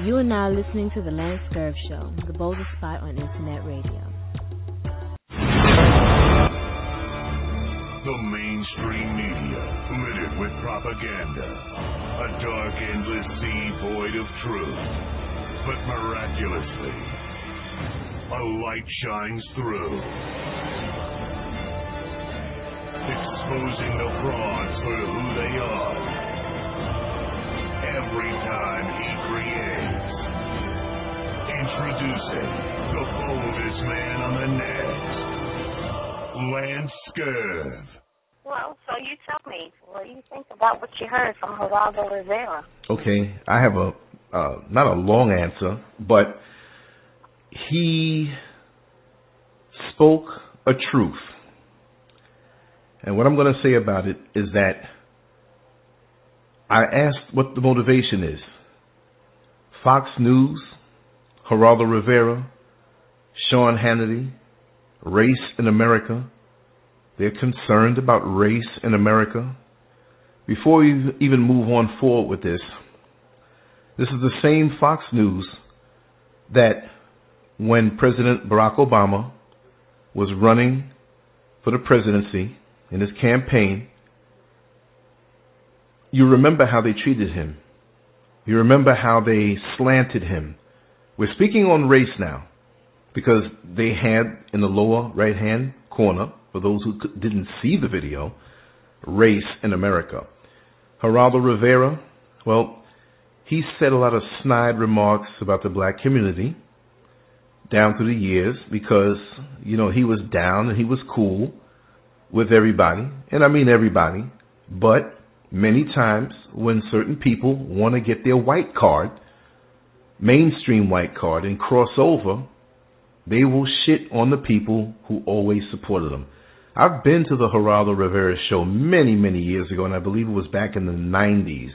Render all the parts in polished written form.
You are now listening to The Lance Scurv Show, the boldest spot on internet radio. The mainstream media, littered with propaganda. A dark, endless sea void of truth. But miraculously, a light shines through, exposing the frauds for who they are. Every time he creates. Introducing the boldest man on the net, Lance Scurv. Well, so you tell me, what do you think about what you heard from Geraldo Rivera? Okay, I have not a long answer, but he spoke a truth. And what I'm going to say about it is that I asked what the motivation is. Fox News, Geraldo Rivera, Sean Hannity, race in America. They're concerned about race in America. Before we even move on forward with this is the same Fox News that when President Barack Obama was running for the presidency in his campaign, you remember how they treated him. You remember how they slanted him. We're speaking on race now because they had in the lower right-hand corner, for those who didn't see the video, race in America. Geraldo Rivera, well, he said a lot of snide remarks about the black community down through the years because, you know, he was down and he was cool with everybody, and I mean everybody, but many times when certain people want to get their white card, mainstream white card, and cross over, they will shit on the people who always supported them. I've been to the Geraldo Rivera show many, many years ago, and I believe it was back in the 90s.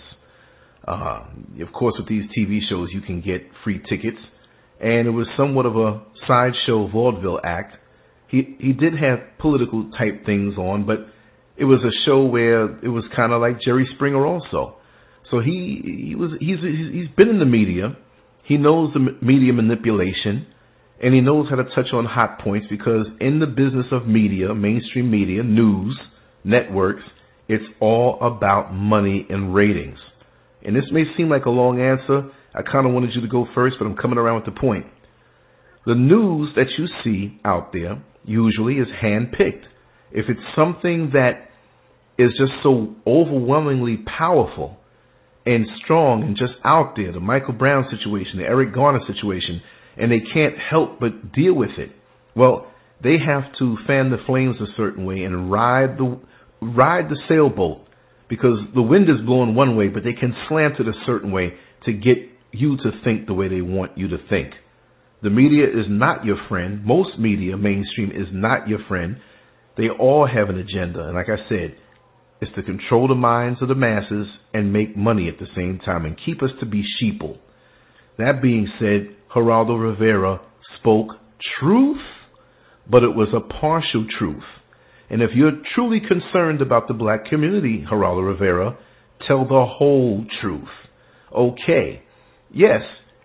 Of course, with these TV shows, you can get free tickets, and it was somewhat of a sideshow vaudeville act. He did have political type things on, but it was a show where it was kind of like Jerry Springer also. So he's been in the media. He knows the media manipulation, and he knows how to touch on hot points because in the business of media, mainstream media, news, networks, it's all about money and ratings. And this may seem like a long answer. I kind of wanted you to go first, but I'm coming around with the point. The news that you see out there usually is hand-picked. If it's something that is just so overwhelmingly powerful and strong and just out there, the Michael Brown situation, the Eric Garner situation, and they can't help but deal with it, well, they have to fan the flames a certain way and ride the sailboat because the wind is blowing one way, but they can slant it a certain way to get you to think the way they want you to think. The media is not your friend. Most media, mainstream, is not your friend. They all have an agenda. And like I said, it's to control the minds of the masses and make money at the same time and keep us to be sheeple. That being said, Geraldo Rivera spoke truth, but it was a partial truth. And if you're truly concerned about the black community, Geraldo Rivera, tell the whole truth. Okay, yes,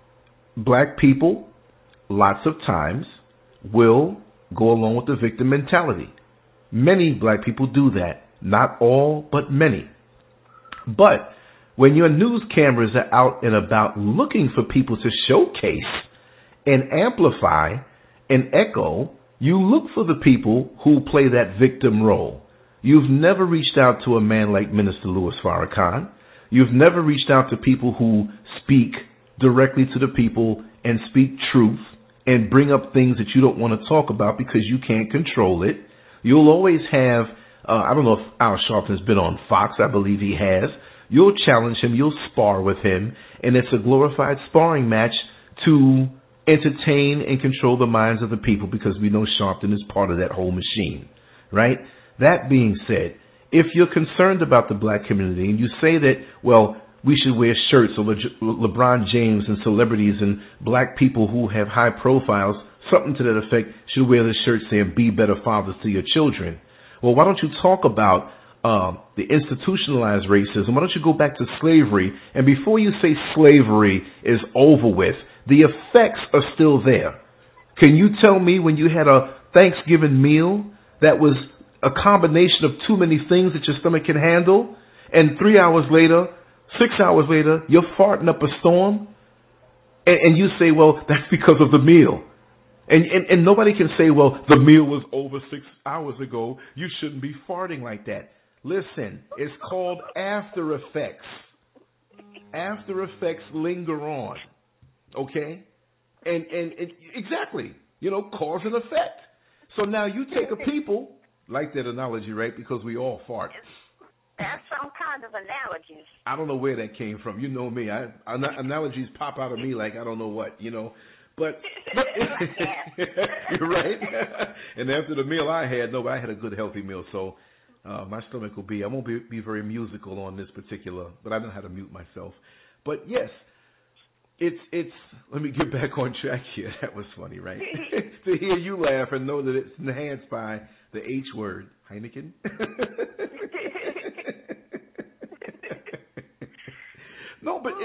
black people lots of times will go along with the victim mentality. Many black people do that. Not all, but many. But when your news cameras are out and about looking for people to showcase and amplify and echo, you look for the people who play that victim role. You've never reached out to a man like Minister Louis Farrakhan. You've never reached out to people who speak directly to the people and speak truth and bring up things that you don't want to talk about because you can't control it. You'll always have, I don't know if Al Sharpton's been on Fox. I believe he has. You'll challenge him. You'll spar with him. And it's a glorified sparring match to entertain and control the minds of the people because we know Sharpton is part of that whole machine, right? That being said, if you're concerned about the black community and you say that, well, we should wear shirts or LeBron James and celebrities and black people who have high profiles, something to that effect, should wear the shirt saying, be better fathers to your children. Well, why don't you talk about the institutionalized racism, why don't you go back to slavery? And before you say slavery is over with, the effects are still there. Can you tell me when you had a Thanksgiving meal that was a combination of too many things that your stomach can handle, and 3 hours later, 6 hours later, you're farting up a storm, and you say, well, that's because of the meal. And nobody can say, well, the meal was over 6 hours ago. You shouldn't be farting like that. Listen, it's called after effects. After effects linger on. Okay? And exactly, cause and effect. So now you take a people, like that analogy, right? Because we all fart. That's some kind of analogy. I don't know where that came from. You know me. Analogies pop out of me like I don't know what, But you're right. And after the meal I had a good healthy meal. So my stomach will be, I won't be very musical on this particular, but I know how to mute myself. But yes, it's let me get back on track here. That was funny, right? To hear you laugh and know that it's enhanced by the H word, Heineken. No, but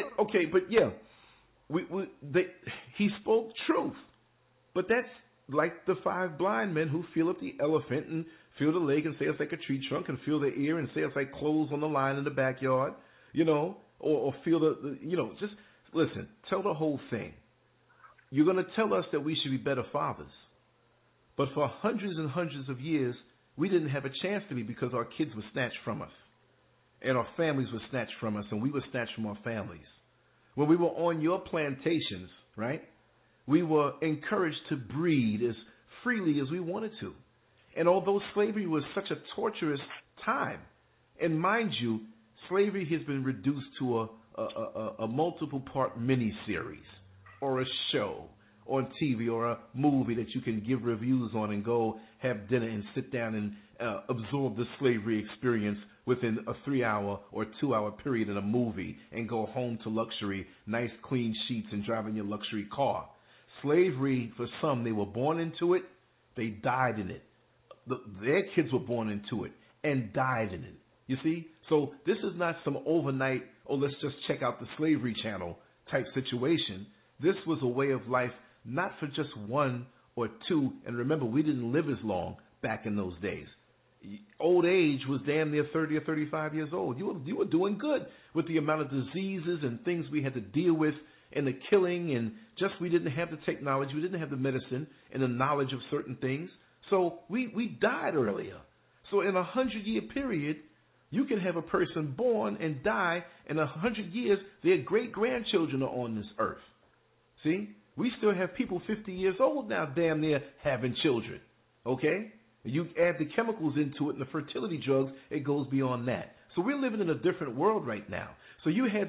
he spoke truth. But that's like the 5 blind men who feel up the elephant and feel the leg and say it's like a tree trunk and feel the ear and say it's like clothes on the line in the backyard, or feel just listen, tell the whole thing. You're going to tell us that we should be better fathers. But for hundreds and hundreds of years, we didn't have a chance to be because our kids were snatched from us. And our families were snatched from us, and we were snatched from our families. When we were on your plantations, right, we were encouraged to breed as freely as we wanted to. And although slavery was such a torturous time, and mind you, slavery has been reduced to a multiple-part miniseries or a show on TV or a movie that you can give reviews on and go have dinner and sit down and absorb the slavery experience within a 3-hour or 2-hour period in a movie and go home to luxury, nice clean sheets and driving your luxury car. Slavery, for some, they were born into it, they died in it. Their kids were born into it and died in it. You see? So this is not some overnight, let's just check out the Slavery Channel type situation. This was a way of life not for just 1 or 2, and remember, we didn't live as long back in those days. Old age was damn near 30 or 35 years old. You were doing good with the amount of diseases and things we had to deal with and the killing, and just we didn't have the technology, we didn't have the medicine and the knowledge of certain things. So we died earlier. So in a 100-year period, you can have a person born and die, in 100 years, their great-grandchildren are on this earth. See? We still have people 50 years old now damn near having children. Okay? You add the chemicals into it and the fertility drugs, it goes beyond that. So we're living in a different world right now. So you had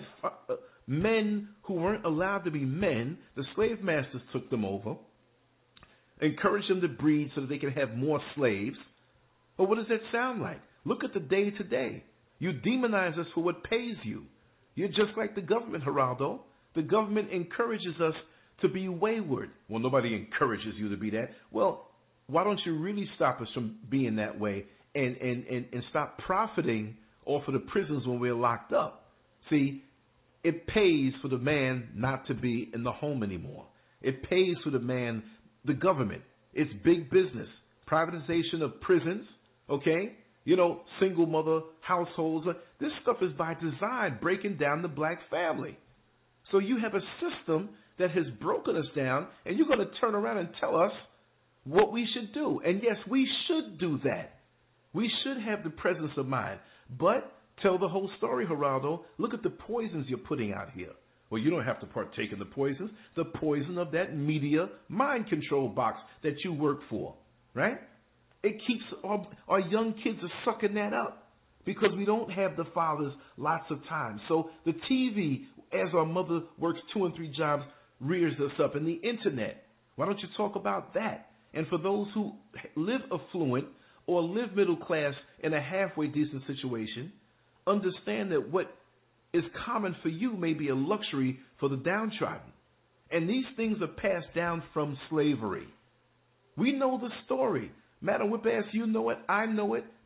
men who weren't allowed to be men. The slave masters took them over, encouraged them to breed so that they could have more slaves. But what does that sound like? Look at the day today. You demonize us for what pays you. You're just like the government, Geraldo. The government encourages us to be wayward. Well, nobody encourages you to be that. Well, why don't you really stop us from being that way and stop profiting off of the prisons when we're locked up? See, it pays for the man not to be in the home anymore. It pays for the man, the government. It's big business. Privatization of prisons, okay? Single mother households. This stuff is by design, breaking down the black family. So you have a system that has broken us down, and you're going to turn around and tell us what we should do. And yes, we should do that. We should have the presence of mind. But tell the whole story, Geraldo. Look at the poisons you're putting out here. Well, you don't have to partake in the poisons. The poison of that media mind control box that you work for, right? It keeps our young kids are sucking that up because we don't have the fathers lots of time. So the TV, as our mother works 2 and 3 jobs, rears us up. And the internet, why don't you talk about that? And for those who live affluent or live middle class in a halfway decent situation, understand that what is common for you may be a luxury for the downtrodden. And these things are passed down from slavery. We know the story. Madam Whip-Ass, you know it. I know it.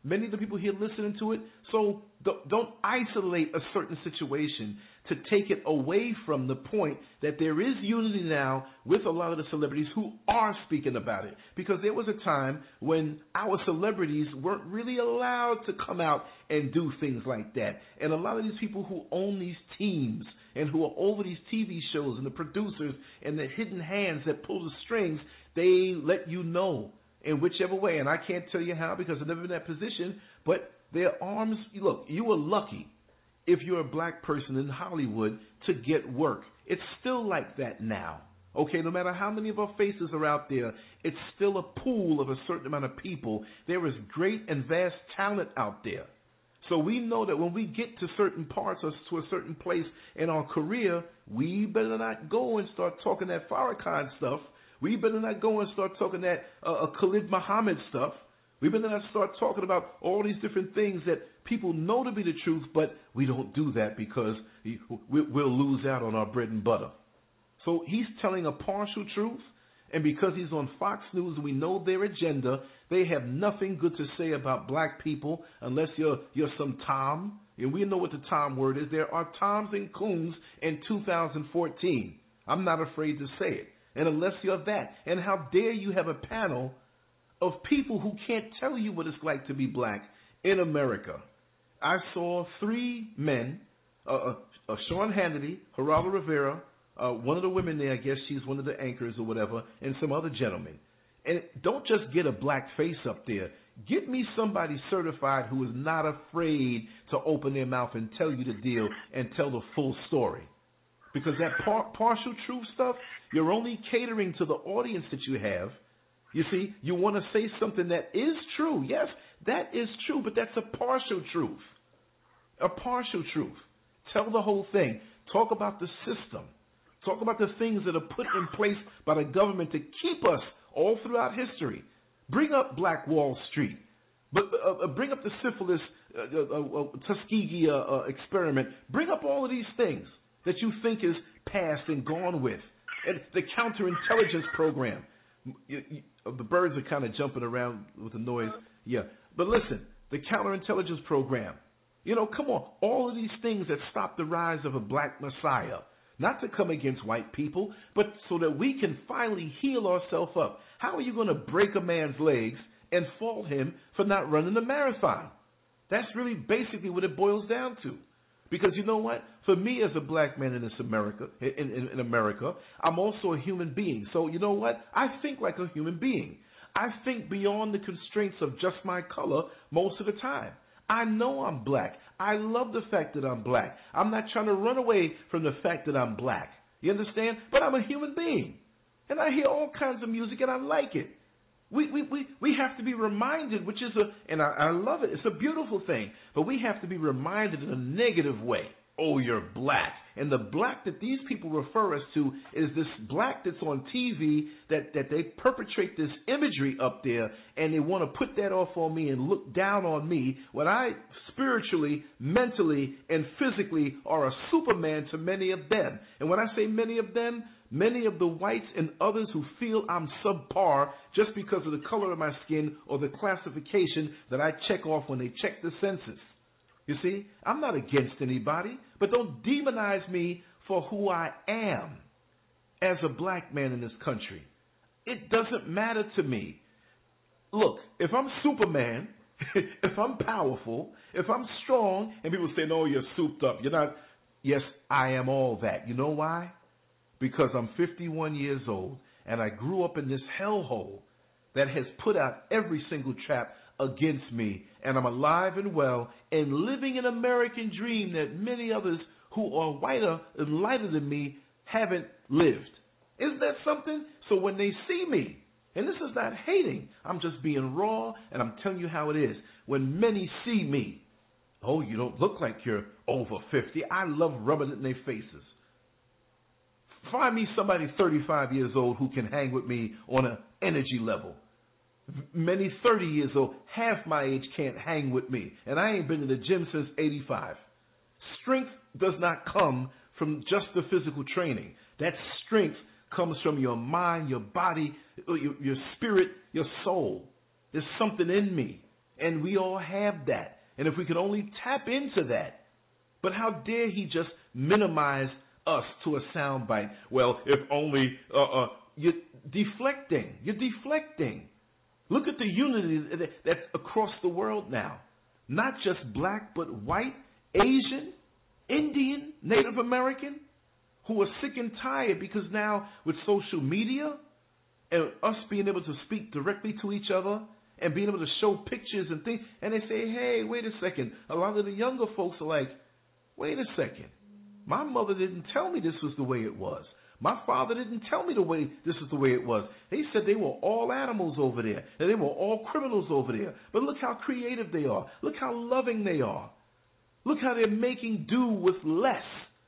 many of the people here listening to it. So don't isolate a certain situation to take it away from the point that there is unity now with a lot of the celebrities who are speaking about it. Because there was a time when our celebrities weren't really allowed to come out and do things like that. And a lot of these people who own these teams and who are over these TV shows and the producers and the hidden hands that pull the strings, they let you know in whichever way. And I can't tell you how because I've never been in that position, but their arms, look, you were lucky if you're a black person in Hollywood to get work. It's still like that now. Okay, no matter how many of our faces are out there, it's still a pool of a certain amount of people. There is great and vast talent out there. So we know that when we get to certain parts or to a certain place in our career, we better not go and start talking that Farrakhan stuff. We better not go and start talking that Khalid Muhammad stuff. We better not start talking about all these different things that people know to be the truth, but we don't do that because we'll lose out on our bread and butter. So he's telling a partial truth, and because he's on Fox News and we know their agenda, they have nothing good to say about black people unless you're some Tom. And we know what the Tom word is. There are Toms and Coons in 2014. I'm not afraid to say it. And unless you're that, and how dare you have a panel of people who can't tell you what it's like to be black in America. I saw three men, Sean Hannity, Geraldo Rivera, one of the women there, I guess she's one of the anchors or whatever, and some other gentlemen. And don't just get a black face up there. Get me somebody certified who is not afraid to open their mouth and tell you the deal and tell the full story. Because that partial truth stuff, you're only catering to the audience that you have. You see, you want to say something that is true. Yes, that is true, but that's a partial truth. A partial truth. Tell the whole thing. Talk about the system. Talk about the things that are put in place by the government to keep us all throughout history. Bring up Black Wall Street. But bring up the syphilis, Tuskegee experiment. Bring up all of these things that you think is past and gone with. And the counterintelligence program. The birds are kind of jumping around with the noise. Yeah. But listen, the counterintelligence program. You know, come on. All of these things that stop the rise of a black messiah. Not to come against white people, but so that we can finally heal ourselves up. How are you going to break a man's legs and fault him for not running the marathon? That's really basically what it boils down to. Because you know what? For me as a black man in this America, in America, I'm also a human being. So you know what? I think like a human being. I think beyond the constraints of just my color most of the time. I know I'm black. I love the fact that I'm black. I'm not trying to run away from the fact that I'm black. You understand? But I'm a human being. And I hear all kinds of music and I like it. We have to be reminded, which is and I love it. It's a beautiful thing. But we have to be reminded in a negative way. Oh, you're black. And the black that these people refer us to is this black that's on TV that they perpetrate this imagery up there and they want to put that off on me and look down on me when I spiritually, mentally, and physically are a superman to many of them. And when I say many of them, many of the whites and others who feel I'm subpar just because of the color of my skin or the classification that I check off when they check the census. You see, I'm not against anybody, but don't demonize me for who I am as a black man in this country. It doesn't matter to me. Look, if I'm Superman, if I'm powerful, if I'm strong, and people say, no, you're souped up, you're not. Yes, I am all that. You know why? Because I'm 51 years old, and I grew up in this hellhole that has put out every single trap against me, and I'm alive and well and living an American dream that many others who are whiter and lighter than me haven't lived. Isn't that something? So when they see me, and this is not hating, I'm just being raw and I'm telling you how it is. When many see me, oh, you don't look like you're over 50. I love rubbing it in their faces. Find me somebody 35 years old who can hang with me on an energy level. Many 30 years old, half my age can't hang with me. And I ain't been to the gym since 85. Strength does not come from just the physical training. That strength comes from your mind, your body, your spirit, your soul. There's something in me. And we all have that. And if we could only tap into that. But how dare he just minimize us to a soundbite? Well, if only you're deflecting. You're deflecting. Look at the unity that's across the world now. Not just black, but white, Asian, Indian, Native American, who are sick and tired because now with social media and us being able to speak directly to each other and being able to show pictures and things, and they say, hey, wait a second. A lot of the younger folks are like, wait a second. My mother didn't tell me this was the way it was. My father didn't tell me this is the way it was. They said they were all animals over there, and they were all criminals over there. But look how creative they are. Look how loving they are. Look how they're making do with less.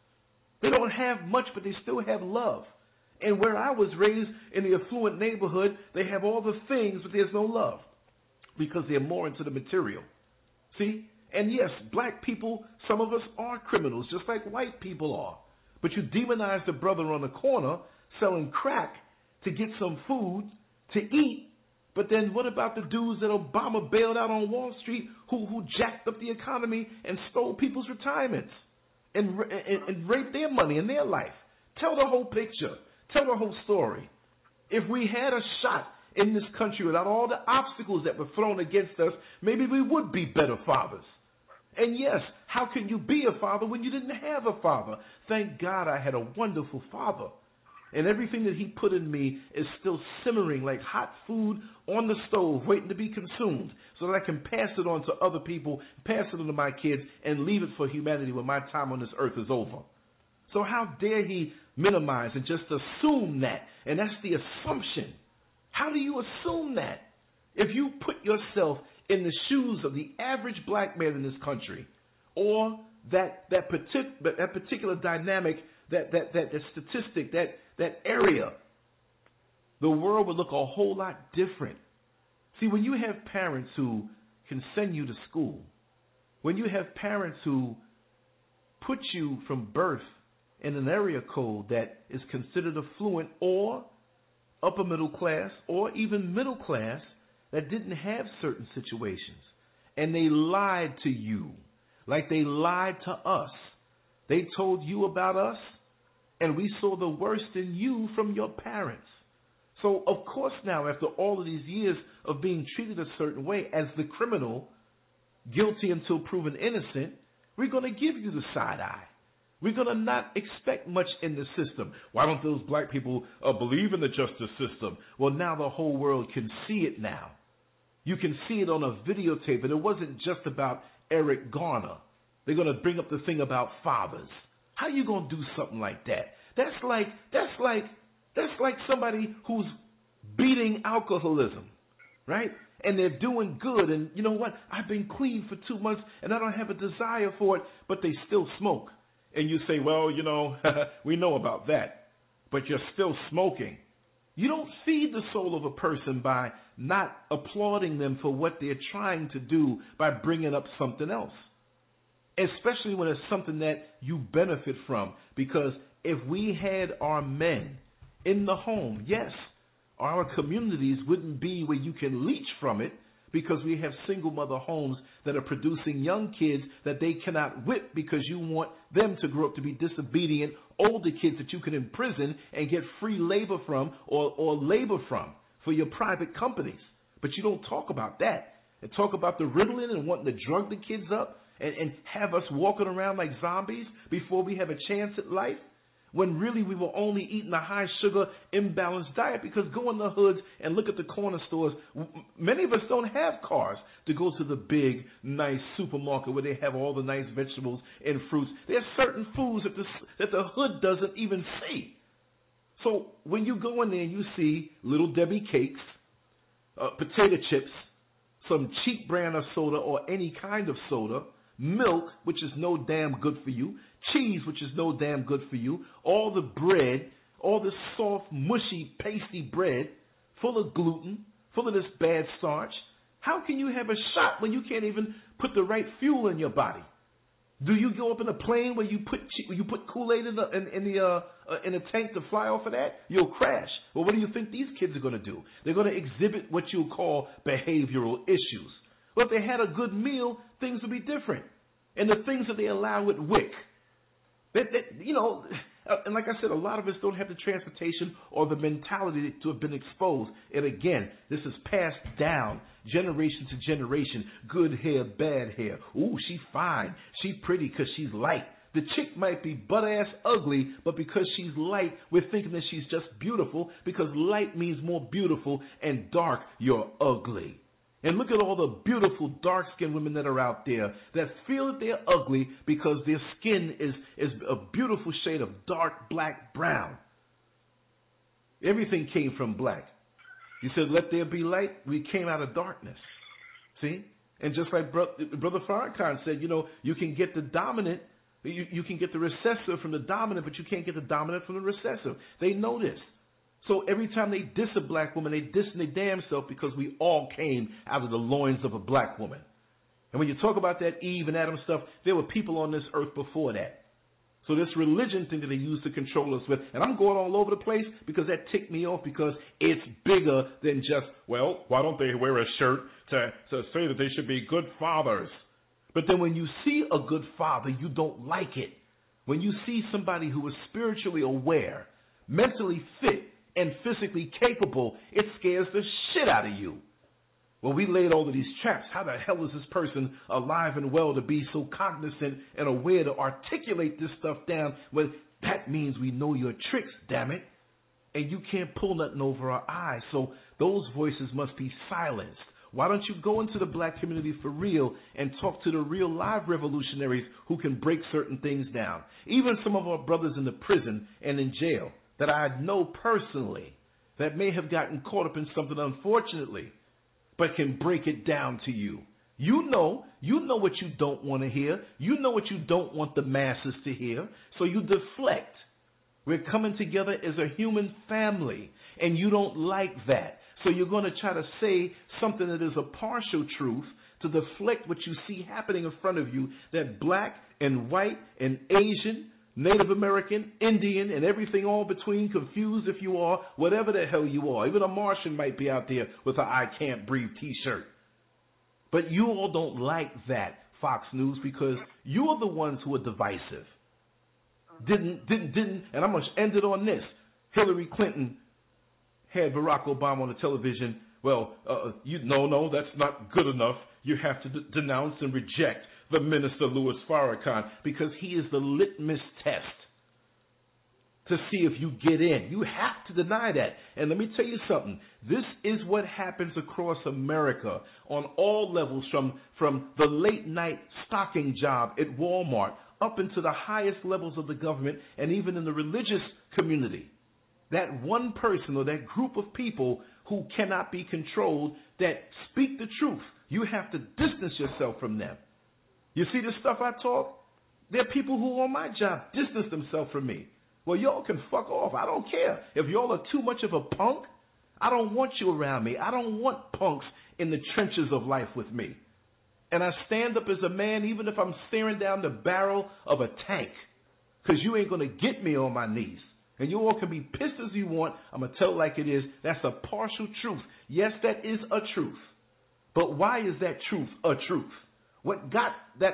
They don't have much, but they still have love. And where I was raised in the affluent neighborhood, they have all the things, but there's no love because they're more into the material. See? And yes, black people, some of us are criminals, just like white people are. But you demonize the brother on the corner selling crack to get some food to eat. But then what about the dudes that Obama bailed out on Wall Street who jacked up the economy and stole people's retirements and raped their money and their life? Tell the whole picture. Tell the whole story. If we had a shot in this country without all the obstacles that were thrown against us, maybe we would be better fathers. And yes, how can you be a father when you didn't have a father? Thank God I had a wonderful father. And everything that he put in me is still simmering like hot food on the stove, waiting to be consumed, so that I can pass it on to other people, pass it on to my kids, and leave it for humanity when my time on this earth is over. So how dare he minimize and just assume that? And that's the assumption. How do you assume that? If you put yourself in the shoes of the average black man in this country, or that particular dynamic, that statistic, that area, the world would look a whole lot different. See, when you have parents who can send you to school, when you have parents who put you from birth in an area code that is considered affluent or upper middle class or even middle class, that didn't have certain situations, and they lied to you like they lied to us. They told you about us, and we saw the worst in you from your parents. So, of course now, after all of these years of being treated a certain way as the criminal, guilty until proven innocent, we're going to give you the side eye. We're going to not expect much in the system. Why don't those black people believe in the justice system? Well, now the whole world can see it now. You can see it on a videotape, and it wasn't just about Eric Garner. They're going to bring up the thing about fathers. How you going to do something like that? That's like somebody who's beating alcoholism, right? And they're doing good, and you know what? I've been clean for 2 months, and I don't have a desire for it, but they still smoke. And you say, well, you know, we know about that, but you're still smoking. You don't feed the soul of a person by not applauding them for what they're trying to do by bringing up something else, especially when it's something that you benefit from. Because if we had our men in the home, yes, our communities wouldn't be where you can leech from it, because we have single mother homes that are producing young kids that they cannot whip because you want them to grow up to be disobedient, older kids that you can imprison and get free labor from or labor from for your private companies. But you don't talk about that. And talk about the Ritalin and wanting to drug the kids up and have us walking around like zombies before we have a chance at life. When really we were only eating a high-sugar, imbalanced diet, because go in the hoods and look at the corner stores. Many of us don't have cars to go to the big, nice supermarket where they have all the nice vegetables and fruits. There are certain foods that the hood doesn't even see. So when you go in there and you see Little Debbie cakes, potato chips, some cheap brand of soda or any kind of soda, milk, which is no damn good for you, cheese, which is no damn good for you, all the bread, all this soft, mushy, pasty bread, full of gluten, full of this bad starch. How can you have a shot when you can't even put the right fuel in your body? Do you go up in a plane where you put Kool-Aid in a tank to fly off of that? You'll crash. Well, what do you think these kids are going to do? They're going to exhibit what you call behavioral issues. But if they had a good meal, things would be different. And the things that they allow at WIC, and like I said, a lot of us don't have the transportation or the mentality to have been exposed. And again, this is passed down generation to generation. Good hair, bad hair. Ooh, she fine. She pretty because she's light. The chick might be butt-ass ugly, but because she's light, we're thinking that she's just beautiful, because light means more beautiful, and dark, you're ugly. And look at all the beautiful dark-skinned women that are out there that feel that they're ugly because their skin is a beautiful shade of dark, black, brown. Everything came from black. You said, let there be light. We came out of darkness. See? And just like Brother Farrakhan said, you can get the dominant, you can get the recessive from the dominant, but you can't get the dominant from the recessive. They know this. So every time they diss a black woman, they diss their damn self, because we all came out of the loins of a black woman. And when you talk about that Eve and Adam stuff, there were people on this earth before that. So this religion thing that they use to control us with, and I'm going all over the place because that ticked me off, because it's bigger than just, well, why don't they wear a shirt to say that they should be good fathers? But then when you see a good father, you don't like it. When you see somebody who is spiritually aware, mentally fit, and physically capable, it scares the shit out of you. Well, we laid all of these traps. How the hell is this person alive and well to be so cognizant and aware to articulate this stuff down? Well, that means we know your tricks, damn it. And you can't pull nothing over our eyes. So those voices must be silenced. Why don't you go into the black community for real and talk to the real live revolutionaries who can break certain things down? Even some of our brothers in the prison and in jail that I know personally that may have gotten caught up in something, unfortunately, but can break it down to you. You know what you don't want to hear. You know what you don't want the masses to hear. So you deflect. We're coming together as a human family, and you don't like that. So you're going to try to say something that is a partial truth to deflect what you see happening in front of you, that black and white and Asian, Native American, Indian, and everything all between, confused if you are, whatever the hell you are. Even a Martian might be out there with a I Can't Breathe t-shirt. But you all don't like that, Fox News, because you are the ones who are divisive. Didn't, and I'm going to end it on this. Hillary Clinton had Barack Obama on the television. Well, no, that's not good enough. You have to denounce and reject the Minister Louis Farrakhan, because he is the litmus test to see if you get in. You have to deny that. And let me tell you something. This is what happens across America on all levels, from the late night stocking job at Walmart up into the highest levels of the government, and even in the religious community. That one person or that group of people who cannot be controlled, that speak the truth. You have to distance yourself from them. You see the stuff I talk? There are people who on my job distance themselves from me. Well, y'all can fuck off. I don't care. If y'all are too much of a punk, I don't want you around me. I don't want punks in the trenches of life with me. And I stand up as a man even if I'm staring down the barrel of a tank, because you ain't going to get me on my knees. And you all can be pissed as you want. I'm going to tell it like it is. That's a partial truth. Yes, that is a truth. But why is that truth a truth? What got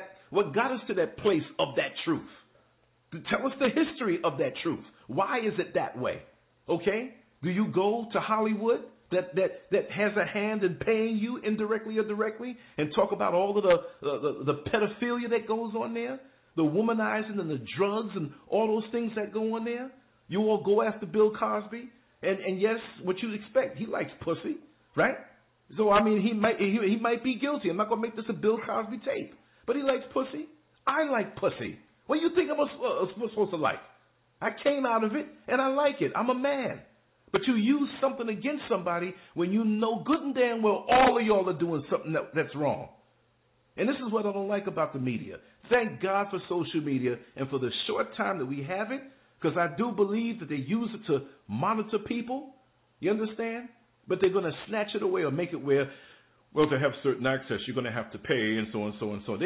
us to that place of that truth? Tell us the history of that truth. Why is it that way? Okay? Do you go to Hollywood that has a hand in paying you indirectly or directly, and talk about all of the pedophilia that goes on there, the womanizing and the drugs and all those things that go on there? You all go after Bill Cosby, and yes, what you expect, he likes pussy, right? So I mean, he might be guilty. I'm not gonna make this a Bill Cosby tape, but he likes pussy. I like pussy. What do you think I'm supposed to like? I came out of it, and I like it. I'm a man. But you use something against somebody when you know good and damn well all of y'all are doing something that's wrong. And this is what I don't like about the media. Thank God for social media and for the short time that we have it, because I do believe that they use it to monitor people. You understand? But they're going to snatch it away or make it where, well, to have certain access, you're going to have to pay and so on and so on and so on.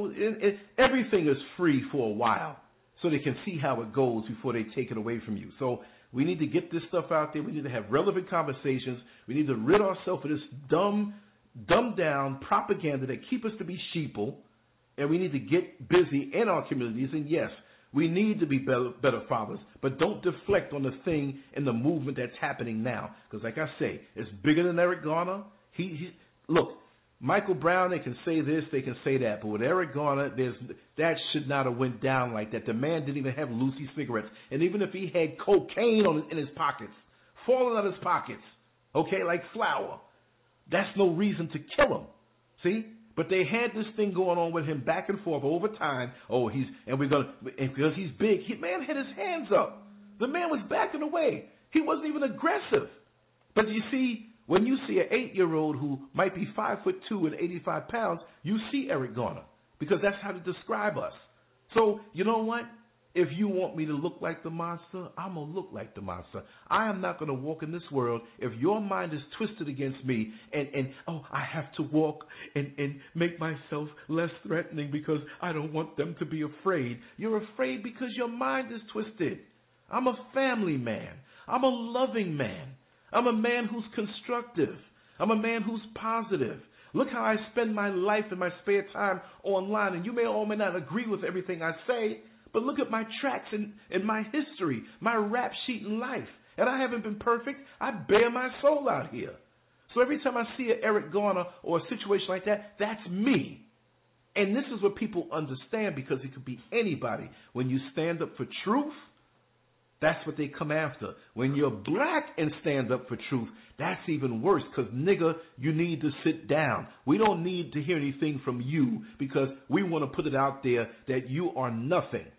Everything is free for a while so they can see how it goes before they take it away from you. So we need to get this stuff out there. We need to have relevant conversations. We need to rid ourselves of this dumb, dumbed down propaganda that keep us to be sheeple, and we need to get busy in our communities. And yes, we need to be better fathers, but don't deflect on the thing in the movement that's happening now. Because like I say, it's bigger than Eric Garner. Look, Michael Brown, they can say this, they can say that, but with Eric Garner, that should not have went down like that. The man didn't even have Lucy cigarettes, and even if he had cocaine in his pockets, falling out of his pockets, okay, like flour, that's no reason to kill him. See? But they had this thing going on with him back and forth over time. Because he's big, man had his hands up. The man was backing away. He wasn't even aggressive. But you see, when you see an 8-year-old who might be 5'2" and 85 pounds, you see Eric Garner, because that's how to describe us. So you know what? If you want me to look like the monster, I'm going to look like the monster. I am not going to walk in this world if your mind is twisted against me and I have to walk and make myself less threatening because I don't want them to be afraid. You're afraid because your mind is twisted. I'm a family man. I'm a loving man. I'm a man who's constructive. I'm a man who's positive. Look how I spend my life and my spare time online, and you may or may not agree with everything I say, but look at my tracks in my history, my rap sheet in life. And I haven't been perfect. I bear my soul out here. So every time I see an Eric Garner or a situation like that, that's me. And this is what people understand, because it could be anybody. When you stand up for truth, that's what they come after. When you're black and stand up for truth, that's even worse, because, nigga, you need to sit down. We don't need to hear anything from you, because we want to put it out there that you are nothing.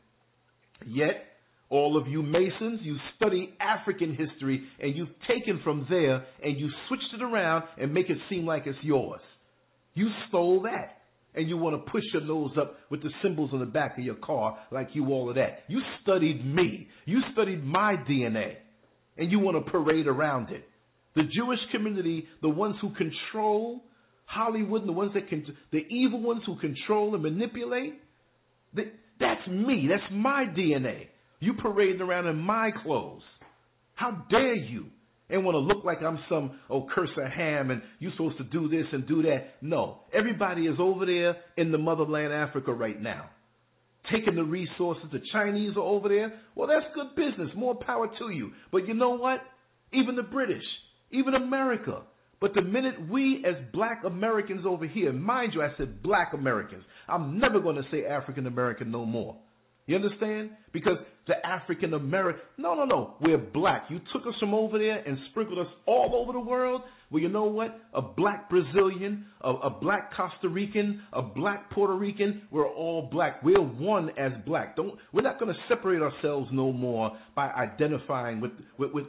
Yet, all of you Masons, you study African history, and you've taken from there, and you switched it around and make it seem like it's yours. You stole that. And you want to push your nose up with the symbols on the back of your car like you all of that. You studied me. You studied my DNA. And you want to parade around it. The Jewish community, the ones who control Hollywood, and the evil ones who control and manipulate, that's me. That's my DNA. You parading around in my clothes. How dare you? And want to look like I'm some Cursor Ham and you're supposed to do this and do that. No. Everybody is over there in the motherland Africa right now, taking the resources. The Chinese are over there. Well, that's good business. More power to you. But you know what? Even the British, even America. But the minute we as black Americans over here, mind you, I said black Americans. I'm never going to say African American no more. You understand? Because the African American, no, we're black. You took us from over there and sprinkled us all over the world. Well, you know what? A black Brazilian, a black Costa Rican, a black Puerto Rican, we're all black. We're one as black. We're not going to separate ourselves no more by identifying with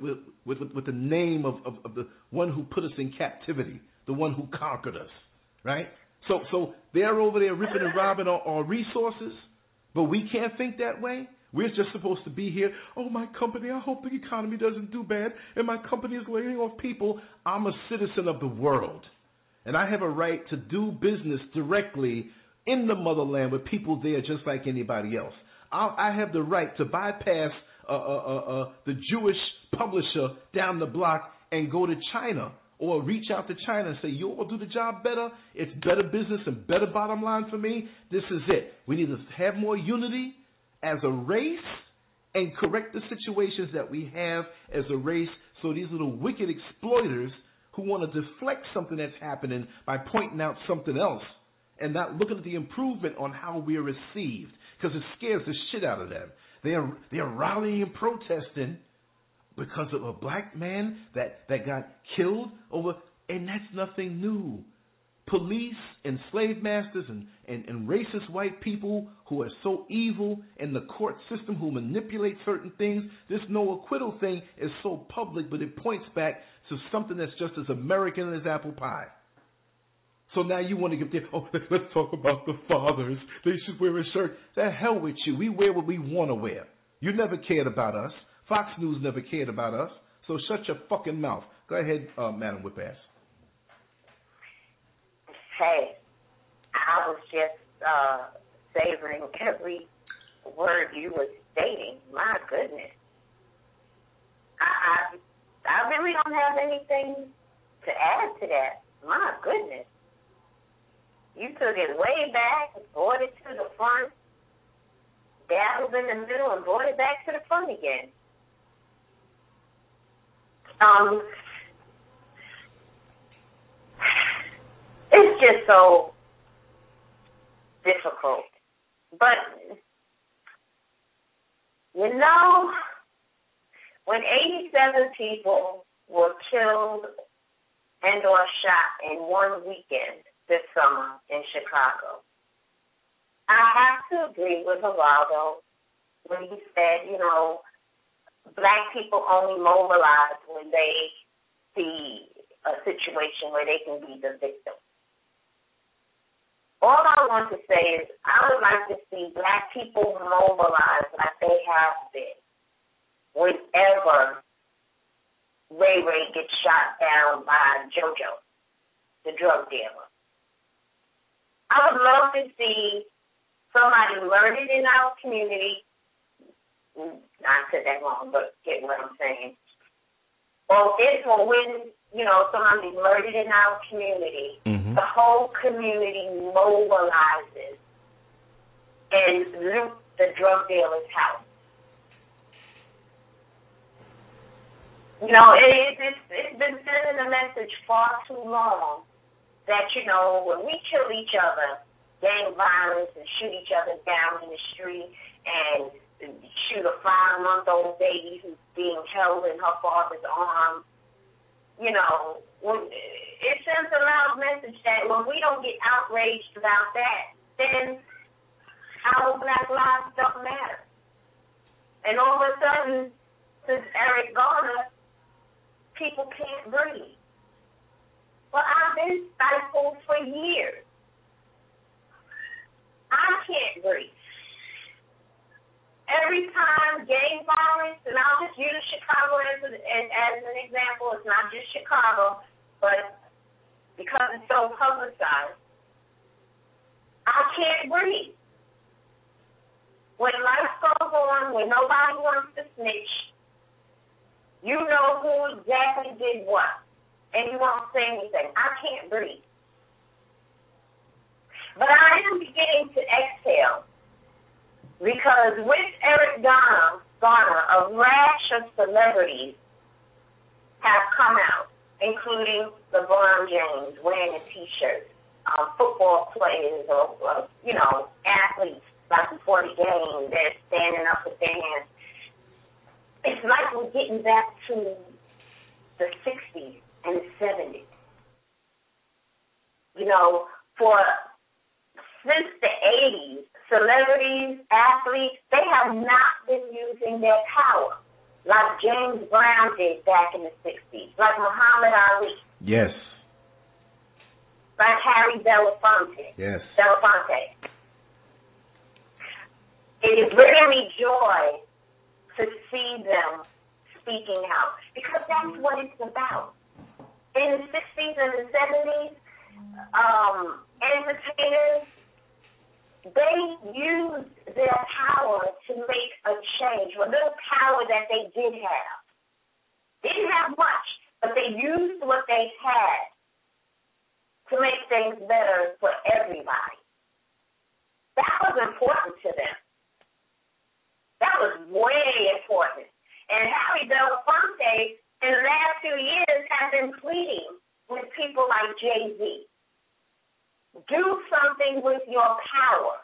the name of the one who put us in captivity, the one who conquered us, right? So they're over there ripping and robbing our resources. But we can't think that way. We're just supposed to be here. Oh, my company, I hope the economy doesn't do bad, and my company is laying off people. I'm a citizen of the world, and I have a right to do business directly in the motherland with people there just like anybody else. I have the right to bypass the Jewish publisher down the block and go to China, or reach out to China and say, you will do the job better, it's better business and better bottom line for me, this is it. We need to have more unity as a race and correct the situations that we have as a race, so these little wicked exploiters who want to deflect something that's happening by pointing out something else and not looking at the improvement on how we're received, because it scares the shit out of them. They're rallying and protesting because of a black man that got killed over, and that's nothing new. Police and slave masters and racist white people who are so evil, in the court system who manipulate certain things. This no acquittal thing is so public, but it points back to something that's just as American as apple pie. So now you want to get there, let's talk about the fathers. They should wear a shirt. The hell with you. We wear what we want to wear. You never cared about us. Fox News never cared about us, so shut your fucking mouth. Go ahead, Madam Whip-Ass. Hey, I was just savoring every word you were stating. My goodness. I really don't have anything to add to that. My goodness. You took it way back, brought it to the front, dabbled in the middle, and brought it back to the front again. It's just so difficult. But, you know, when 87 people were killed and or shot in one weekend this summer in Chicago, I have to agree with Geraldo when he said, you know, black people only mobilize when they see a situation where they can be the victim. All I want to say is I would like to see black people mobilize like they have been whenever Ray Ray gets shot down by JoJo, the drug dealer. I would love to see somebody murdered in our community. Not said that wrong, but get what I'm saying. Or when, you know, somebody's murdered in our community, the whole community mobilizes and loot the drug dealer's house. You know, it's been sending a message far too long that, you know, when we kill each other, gang violence, and shoot each other down in the street, and shoot a 5-month-old baby who's being held in her father's arms, you know, it sends a loud message that when we don't get outraged about that, then our black lives don't matter. And all of a sudden, since Eric Garner, people can't breathe. Well, I've been stifled for years. I can't breathe. Every time gang violence, and I'll just use Chicago as an example, it's not just Chicago, but because it's so publicized, I can't breathe. When life goes on, when nobody wants to snitch, you know who exactly did what, and you won't say anything. I can't breathe. But I am beginning to exhale. Because with Eric Garner, a rash of celebrities have come out, including LeBron James wearing a T-shirt, football players or you know, athletes like before the game, they're standing up with their hands. It's like we're getting back to the 60s and the 70s. You know, since the 80s, celebrities, athletes, they have not been using their power like James Brown did back in the 60s, like Muhammad Ali. Yes. Like Harry Belafonte. Yes. It is bringing me joy to see them speaking out because that's what it's about. In the 60s and the 70s, entertainers, they used their power to make a change, what little power that they did have. They didn't have much, but they used what they had to make things better for everybody. That was important to them. That was way important. And Harry Belafonte, in the last few years, has been pleading with people like Jay-Z. Do something with your power.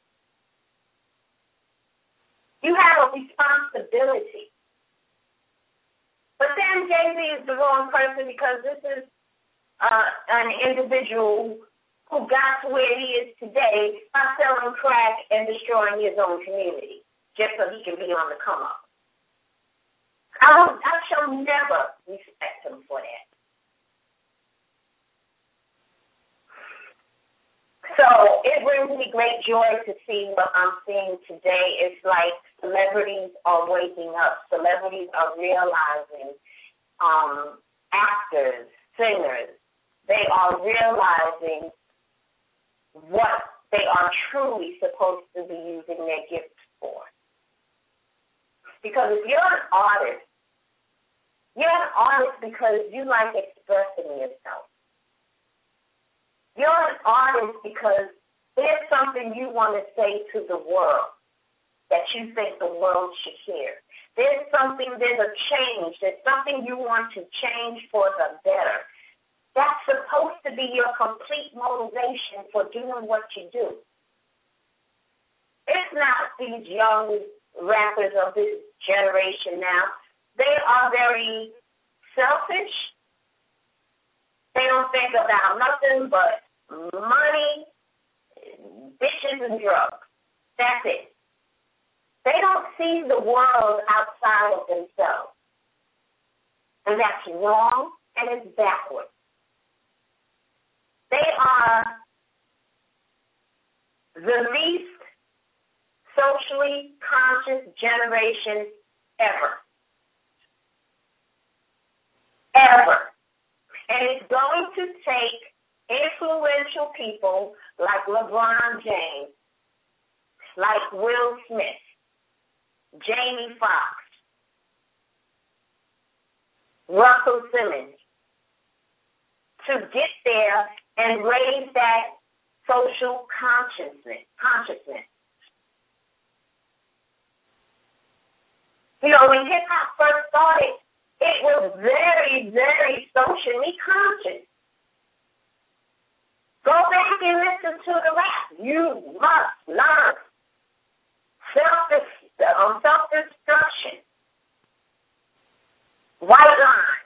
You have a responsibility. But then Jay-Z is the wrong person because this is an individual who got to where he is today by selling crack and destroying his own community just so he can be on the come up. I shall never respect him for that. So it brings me great joy to see what I'm seeing today. It's like celebrities are waking up. Celebrities are realizing, actors, singers, they are realizing what they are truly supposed to be using their gifts for. Because if you're an artist because you like expressing yourself. You're an artist because there's something you want to say to the world that you think the world should hear. There's a change. There's something you want to change for the better. That's supposed to be your complete motivation for doing what you do. It's not these young rappers of this generation now. They are very selfish. They don't think about nothing but money, bitches, and drugs. That's it. They don't see the world outside of themselves. And that's wrong, and it's backwards. They are the least socially conscious generation ever. Ever. And it's going to take influential people like LeBron James, like Will Smith, Jamie Foxx, Russell Simmons, to get there and raise that social consciousness. You know, when hip-hop first started, it was very, very socially conscious. Go back and listen to the rap. You must learn self-destruction. White line.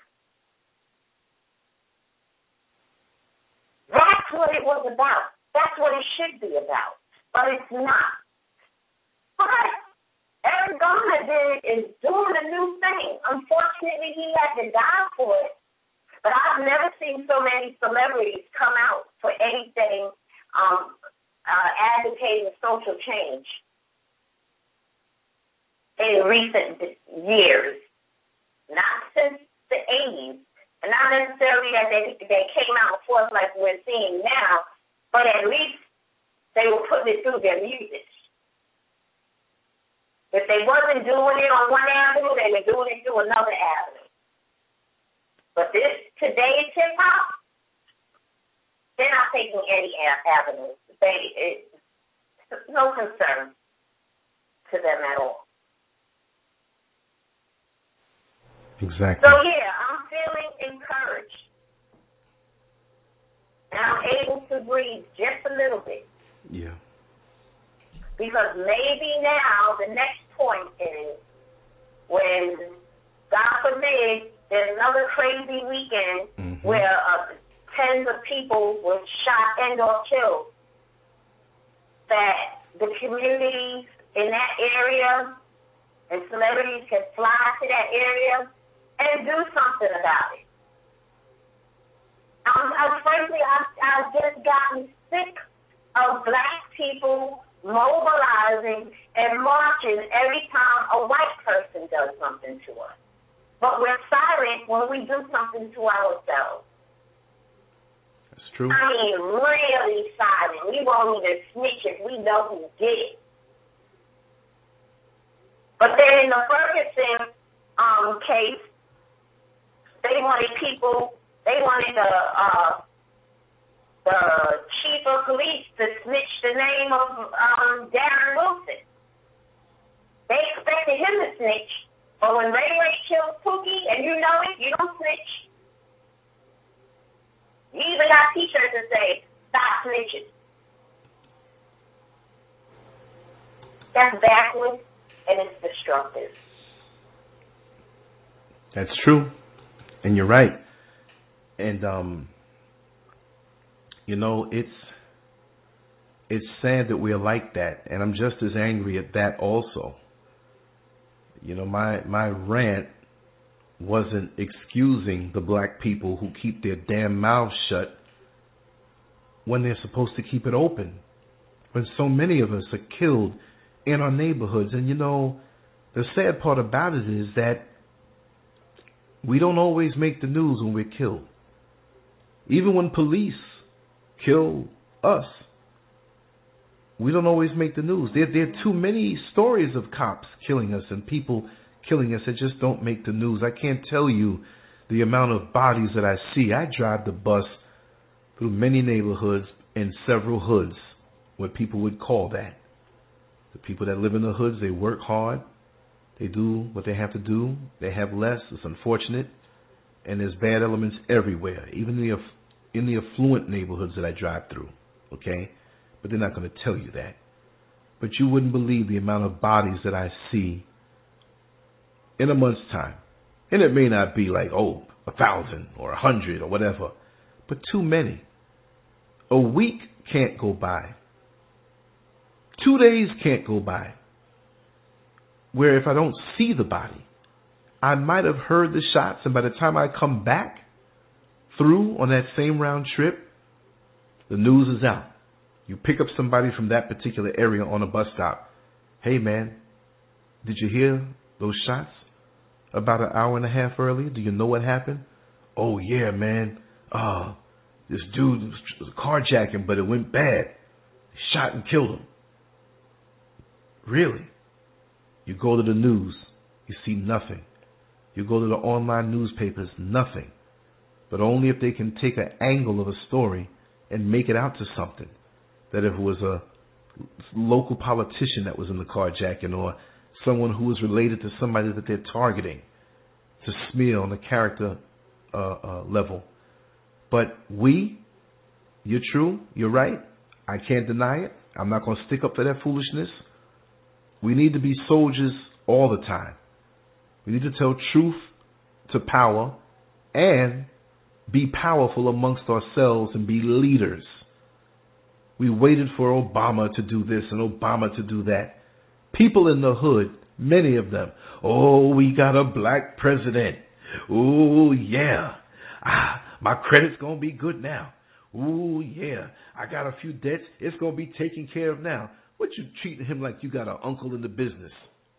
That's what it was about. That's what it should be about. But it's not. But Eric Garner is doing a new thing. Unfortunately, he had to die for it. But I've never seen so many celebrities come out for anything advocating social change in recent years. Not since the 80s. And not necessarily that they came out for us like we're seeing now, but at least they were putting it through their music. If they wasn't doing it on one avenue, they were doing it through another avenue. But today's hip-hop, they're not taking any avenues. It's no concern to them at all. Exactly. So, yeah, I'm feeling encouraged. And I'm able to breathe just a little bit. Yeah. Because maybe now the next point is when, God forbid, there's another crazy weekend where tens of people were shot and/or killed, that the communities in that area and celebrities can fly to that area and do something about it. Frankly, I've just gotten sick of black people mobilizing and marching every time a white person does something to us. But we're silent when we do something to ourselves. That's true. I mean, really silent. We won't even snitch if we know who did it. But then in the Ferguson case, they wanted the chief of police to snitch the name of Darren Wilson. They expected him to snitch, but when Ray Ray kills Pookie and you know it, you don't snitch. You even got T-shirts that say, "Stop snitching." That's backwards and it's destructive. That's true, and you're right. And it's sad that we're like that, and I'm just as angry at that also. My rant wasn't excusing the black people who keep their damn mouths shut when they're supposed to keep it open, when so many of us are killed in our neighborhoods. And the sad part about it is that we don't always make the news when we're killed. Even when police kill us, we don't always make the news. There are too many stories of cops killing us and people killing us that just don't make the news. I can't tell you the amount of bodies that I see. I drive the bus through many neighborhoods and several hoods, what people would call that. The people that live in the hoods, they work hard. They do what they have to do. They have less. It's unfortunate. And there's bad elements everywhere, even in the affluent neighborhoods that I drive through. Okay? But they're not going to tell you that. But you wouldn't believe the amount of bodies that I see in a month's time. And it may not be like, 1,000 or 100 or whatever, but too many. A week can't go by. 2 days can't go by where if I don't see the body, I might have heard the shots, and by the time I come back through on that same round trip, the news is out. You pick up somebody from that particular area on a bus stop. Hey, man, did you hear those shots about an hour and a half earlier? Do you know what happened? Oh, yeah, man. This dude was carjacking, but it went bad. He shot and killed him. Really? You go to the news, you see nothing. You go to the online newspapers, nothing. But only if they can take an angle of a story and make it out to something. That if it was a local politician that was in the carjacking or someone who was related to somebody that they're targeting to smear on the character level. But you're true, you're right. I can't deny it. I'm not going to stick up to that foolishness. We need to be soldiers all the time. We need to tell truth to power and be powerful amongst ourselves and be leaders. We waited for Obama to do this and Obama to do that. People in the hood, many of them, we got a black president. Oh, yeah. My credit's going to be good now. Oh, yeah. I got a few debts. It's going to be taken care of now. What you treating him like you got an uncle in the business?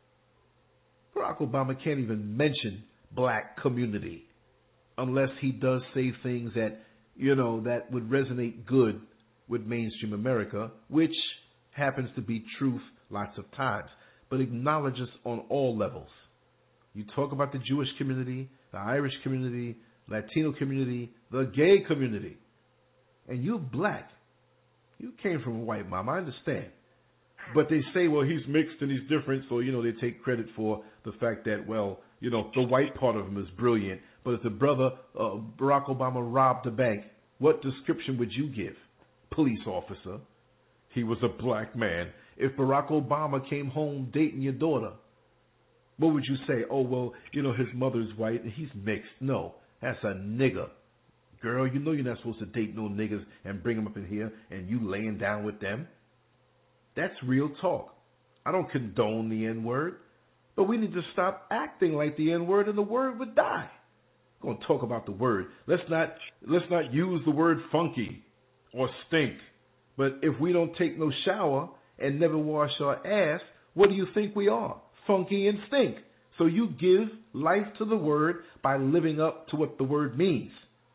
Barack Obama can't even mention black community unless he does say things that, that would resonate good with mainstream America, which happens to be truth lots of times, but acknowledge us on all levels. You talk about the Jewish community, the Irish community, Latino community, the gay community, and you're black. You came from a white mom, I understand. But they say, well, he's mixed and he's different, so, they take credit for the fact that, the white part of him is brilliant. But if the brother, Barack Obama, robbed a bank, what description would you give? Police officer. He was a black man. If Barack Obama came home dating your daughter, what would you say? His mother's white and he's mixed. No, that's a nigger. Girl, you're not supposed to date no niggers and bring them up in here and you laying down with them. That's real talk. I don't condone the N-word, but we need to stop acting like the N-word and the word would die. We're going to talk about the word. Let's not use the word funky or stink. But if we don't take no shower and never wash our ass, what do you think we are? Funky and stink. So you give life to the word by living up to what the word means.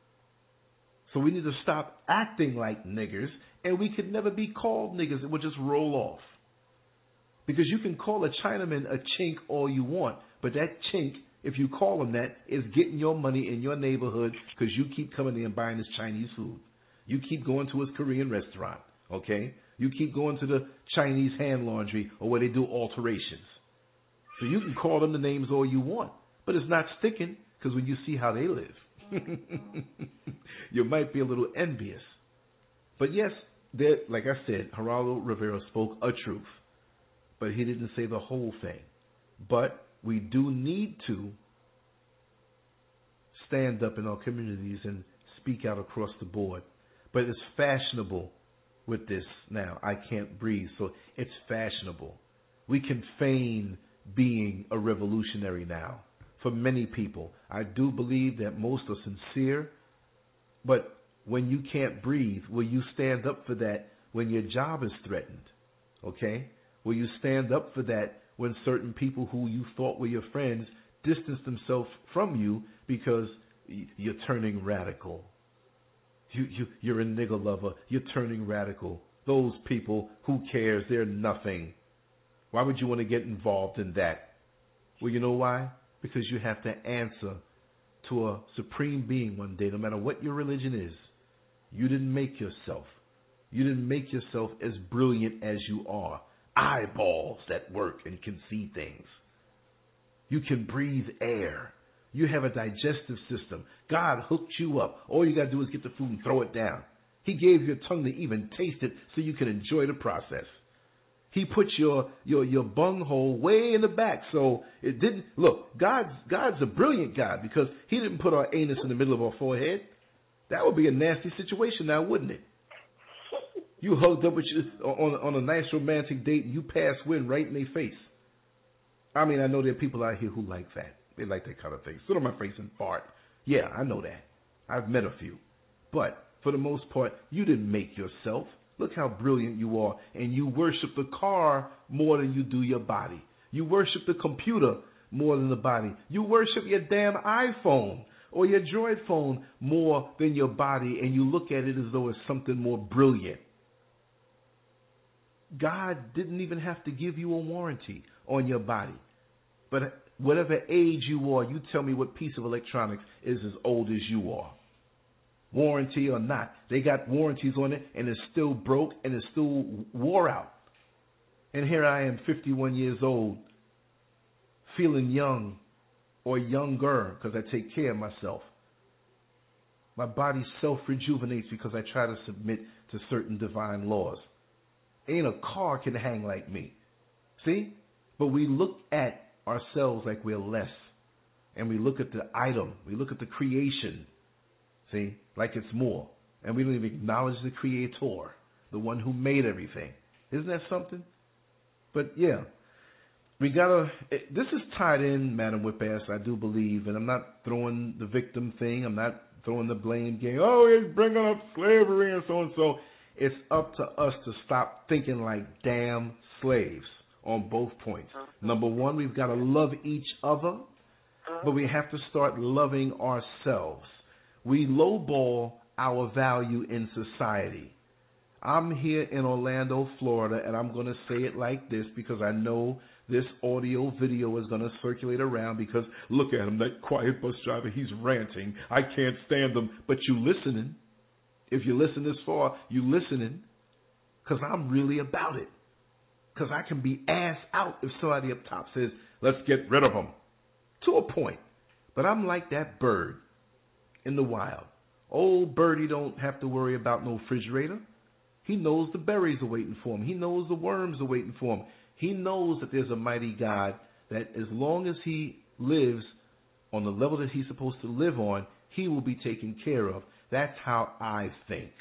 So we need to stop acting like niggers, and we could never be called niggers. It would just roll off. Because you can call a Chinaman a chink all you want, but that chink, if you call him that, is getting your money in your neighborhood because you keep coming in and buying his Chinese food. You keep going to his Korean restaurant, okay? You keep going to the Chinese hand laundry or where they do alterations. So you can call them the names all you want, but it's not sticking because when you see how they live, you might be a little envious. But yes, like I said, Geraldo Rivera spoke a truth, but he didn't say the whole thing. But we do need to stand up in our communities and speak out across the board. But it's fashionable with this now. I can't breathe, so it's fashionable. We can feign being a revolutionary now. For many people, I do believe that most are sincere, but when you can't breathe, will you stand up for that when your job is threatened? Okay? Will you stand up for that when certain people who you thought were your friends distance themselves from you because you're turning radical? You're a nigger lover. You're turning radical. Those people, who cares? They're nothing. Why would you want to get involved in that? Well, you know why? Because you have to answer to a supreme being one day, no matter what your religion is. You didn't make yourself. You didn't make yourself as brilliant as you are. Eyeballs that work and can see things. You can breathe air. You have a digestive system. God hooked you up. All you got to do is get the food and throw it down. He gave you a tongue to even taste it so you can enjoy the process. He put your bunghole way in the back so it didn't. Look, God's a brilliant God because he didn't put our anus in the middle of our forehead. That would be a nasty situation now, wouldn't it? You hugged up with on a nice romantic date and you pass wind right in their face. I mean, I know there are people out here who like that. They like that kind of thing. Sit on my face and fart. Yeah, I know that. I've met a few. But for the most part, you didn't make yourself. Look how brilliant you are. And you worship the car more than you do your body. You worship the computer more than the body. You worship your damn iPhone or your Droid phone more than your body. And you look at it as though it's something more brilliant. God didn't even have to give you a warranty on your body. But whatever age you are, you tell me what piece of electronics is as old as you are. Warranty or not, they got warranties on it and it's still broke and it's still wore out. And here I am, 51 years old, feeling young or younger because I take care of myself. My body self-rejuvenates because I try to submit to certain divine laws. Ain't a car can hang like me. See? But we look at ourselves like we're less. And we look at the item. We look at the creation. See? Like it's more. And we don't even acknowledge the creator. The one who made everything. Isn't that something? But yeah. We gotta, this is tied in, Madam Whip-Ass, I do believe. And I'm not throwing the victim thing. I'm not throwing the blame game. Oh, he's bringing up slavery and so and so. It's up to us to stop thinking like damn slaves on both points. Number one, we've got to love each other, but we have to start loving ourselves. We lowball our value in society. I'm here in Orlando, Florida, and I'm going to say it like this because I know this audio video is going to circulate around because look at him, that quiet bus driver, he's ranting. I can't stand him, but you listening. If you listen this far, you listening because I'm really about it. Because I can be ass out if somebody up top says, let's get rid of them. To a point. But I'm like that bird in the wild. Old birdie don't have to worry about no refrigerator. He knows the berries are waiting for him. He knows the worms are waiting for him. He knows that there's a mighty God that as long as he lives on the level that he's supposed to live on, he will be taken care of. That's how I think.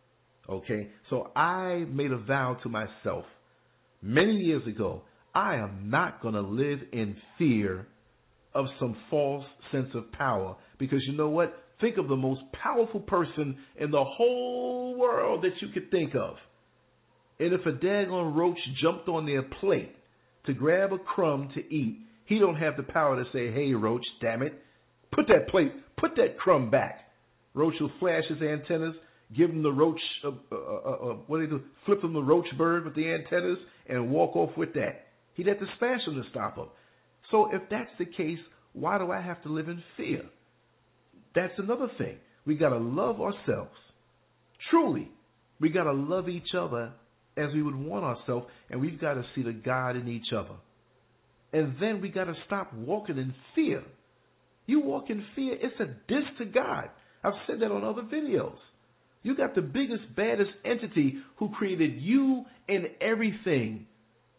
Okay? So I made a vow to myself many years ago. I am not going to live in fear of some false sense of power. Because you know what? Think of the most powerful person in the whole world that you could think of. And if a daggone roach jumped on their plate to grab a crumb to eat, he don't have the power to say, hey, roach, damn it, put that crumb back. Roach will flash his antennas, give him the roach, what do they do? Flip him the roach bird with the antennas and walk off with that. He'd have to smash him to stop him. So if that's the case, why do I have to live in fear? That's another thing. We got to love ourselves. Truly, we got to love each other as we would want ourselves, and we've got to see the God in each other. And then we got to stop walking in fear. You walk in fear, it's a diss to God. I've said that on other videos. You got the biggest, baddest entity who created you and everything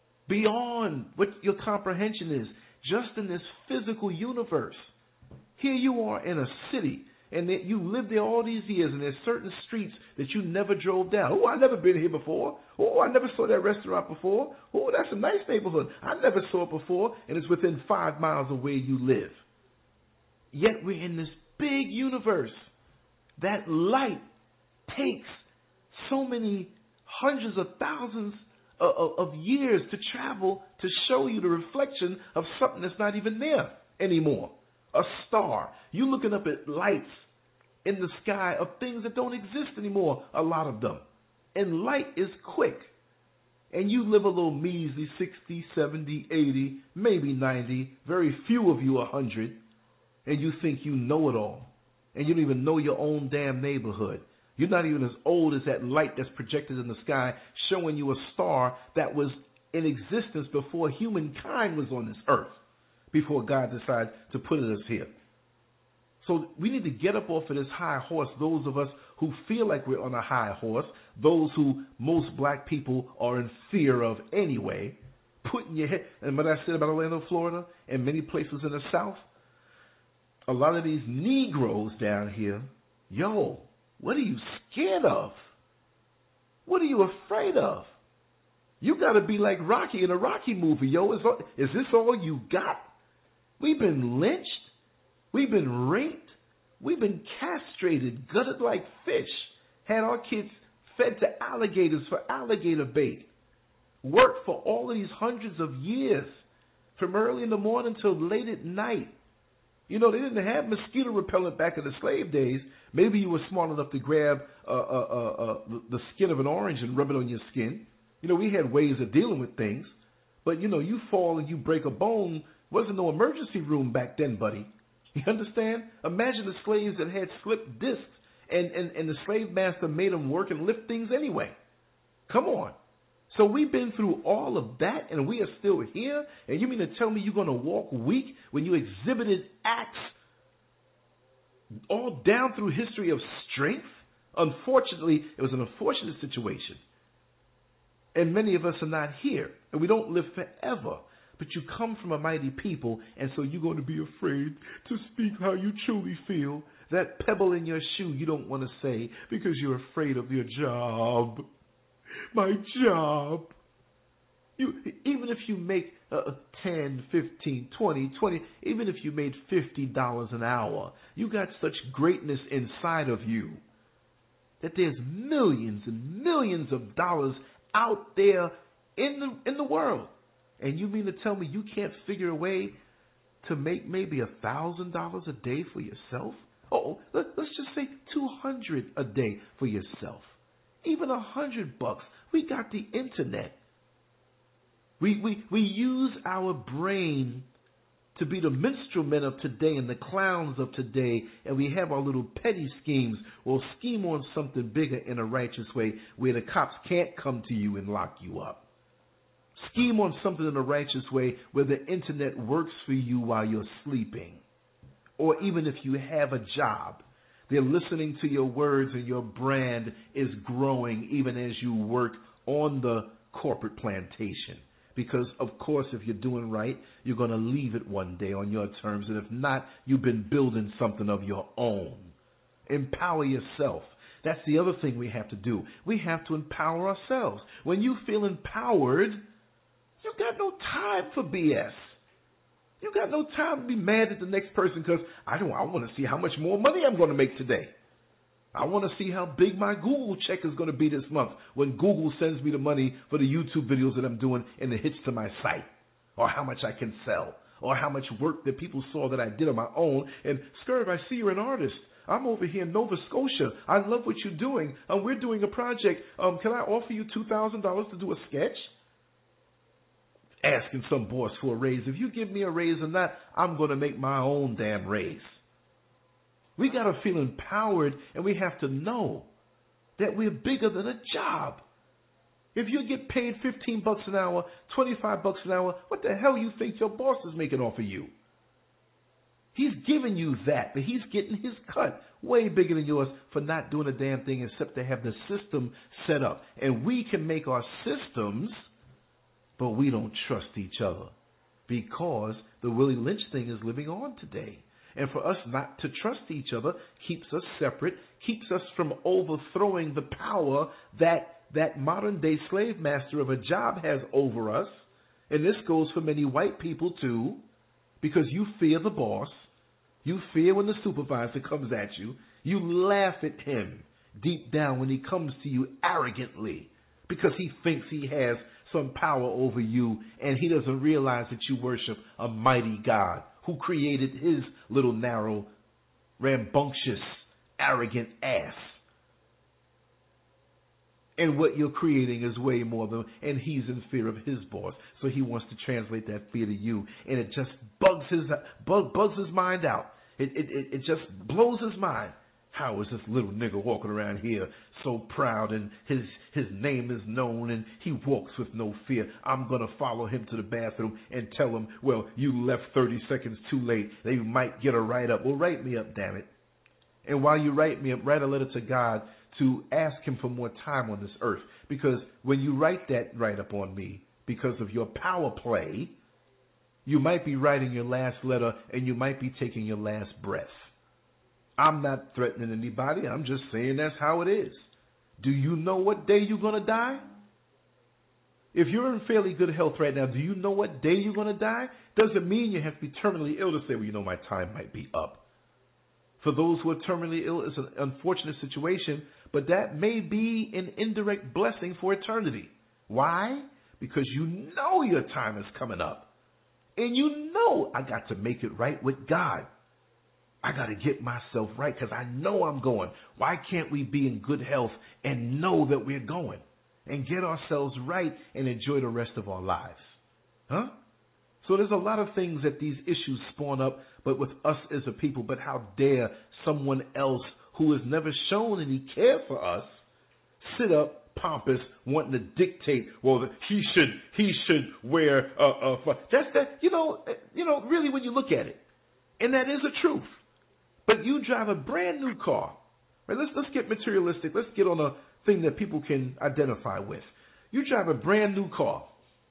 beyond what your comprehension is, just in this physical universe. Here you are in a city, and you lived there all these years, and there's certain streets that you never drove down. Oh, I've never been here before. Oh, I never saw that restaurant before. Oh, that's a nice neighborhood. I never saw it before, and it's within 5 miles of where you live. Yet we're in this big universe. That light takes so many hundreds of thousands of years to travel to show you the reflection of something that's not even there anymore. A star. You looking up at lights in the sky of things that don't exist anymore, a lot of them. And light is quick. And you live a little measly 60, 70, 80, maybe 90, very few of you 100, and you think you know it all. And you don't even know your own damn neighborhood. You're not even as old as that light that's projected in the sky, showing you a star that was in existence before humankind was on this earth, before God decided to put us here. So we need to get up off of this high horse, those of us who feel like we're on a high horse, those who most black people are in fear of anyway, putting your head, and what I said about Orlando, Florida, and many places in the South, a lot of these Negroes down here, yo, what are you scared of? What are you afraid of? You got to be like Rocky in a Rocky movie, yo. Is this all you got? We've been lynched. We've been raped. We've been castrated, gutted like fish. Had our kids fed to alligators for alligator bait. Worked for all of these hundreds of years, from early in the morning till late at night. You know, they didn't have mosquito repellent back in the slave days. Maybe you were smart enough to grab the skin of an orange and rub it on your skin. You know, we had ways of dealing with things. But, you know, you fall and you break a bone. Wasn't no emergency room back then, buddy. You understand? Imagine the slaves that had slipped discs and the slave master made them work and lift things anyway. Come on. So we've been through all of that, and we are still here? And you mean to tell me you're going to walk weak when you exhibited acts all down through history of strength? Unfortunately, it was an unfortunate situation. And many of us are not here, and we don't live forever. But you come from a mighty people, and so you're going to be afraid to speak how you truly feel. That pebble in your shoe you don't want to say because you're afraid of your job. My job. Even if you make 10, 15, 20, even if you made $50 an hour, you got such greatness inside of you that there's millions and millions of dollars out there in the world. And you mean to tell me you can't figure a way to make maybe $1,000 a day for yourself? Oh, let's just say $200 a day for yourself. Even $100. We got the internet. We use our brain to be the minstrel men of today and the clowns of today, and we have our little petty schemes. We'll scheme on something bigger in a righteous way where the cops can't come to you and lock you up. Scheme on something in a righteous way where the internet works for you while you're sleeping. Or even if you have a job, they're listening to your words and your brand is growing even as you work on the corporate plantation. Because, of course, if you're doing right, you're going to leave it one day on your terms. And if not, you've been building something of your own. Empower yourself. That's the other thing we have to do. We have to empower ourselves. When you feel empowered, you got no time for BS. You got no time to be mad at the next person because I want to see how much more money I'm going to make today. I want to see how big my Google check is going to be this month when Google sends me the money for the YouTube videos that I'm doing and the hits to my site, or how much I can sell, or how much work that people saw that I did on my own. And, Scurv, I see you're an artist. I'm over here in Nova Scotia. I love what you're doing. We're doing a project. Can I offer you $2,000 to do a sketch? Asking some boss for a raise. If you give me a raise or not, I'm going to make my own damn raise. We got to feel empowered, and we have to know that we're bigger than a job. If you get paid $15 an hour, $25 an hour, what the hell you think your boss is making off of you? He's giving you that, but he's getting his cut way bigger than yours for not doing a damn thing except to have the system set up. And we can make our systems, but we don't trust each other because the Willie Lynch thing is living on today. And for us not to trust each other keeps us separate, keeps us from overthrowing the power that modern-day slave master of a job has over us. And this goes for many white people too, because you fear the boss. You fear when the supervisor comes at you. You laugh at him deep down when he comes to you arrogantly because he thinks he has some power over you, and he doesn't realize that you worship a mighty God who created his little narrow, rambunctious, arrogant ass. And what you're creating is way more than, and he's in fear of his boss, so he wants to translate that fear to you, and it just bugs his mind out. It just blows his mind. how is this little nigga walking around here so proud and his name is known and he walks with no fear? I'm going to follow him to the bathroom and tell him, well, you left 30 seconds too late. They might get a write-up. Well, write me up, damn it. And while you write me up, write a letter to God to ask him for more time on this earth. Because when you write that write-up on me, because of your power play, you might be writing your last letter and you might be taking your last breath. I'm not threatening anybody. I'm just saying that's how it is. Do you know what day you're going to die? If you're in fairly good health right now, do you know what day you're going to die? Doesn't mean you have to be terminally ill to say, well, you know, my time might be up. For those who are terminally ill, it's an unfortunate situation, but that may be an indirect blessing for eternity. Why? Because you know your time is coming up. And you know I got to make it right with God. I got to get myself right because I know I'm going. Why can't we be in good health and know that we're going and get ourselves right and enjoy the rest of our lives? Huh? So there's a lot of things that these issues spawn up, but with us as a people, but how dare someone else who has never shown any care for us sit up pompous, wanting to dictate, well, he should wear that's that, you know, really when you look at it. And that is a truth. But you drive a brand new car. Right? Let's get materialistic. Let's get on a thing that people can identify with. You drive a brand new car.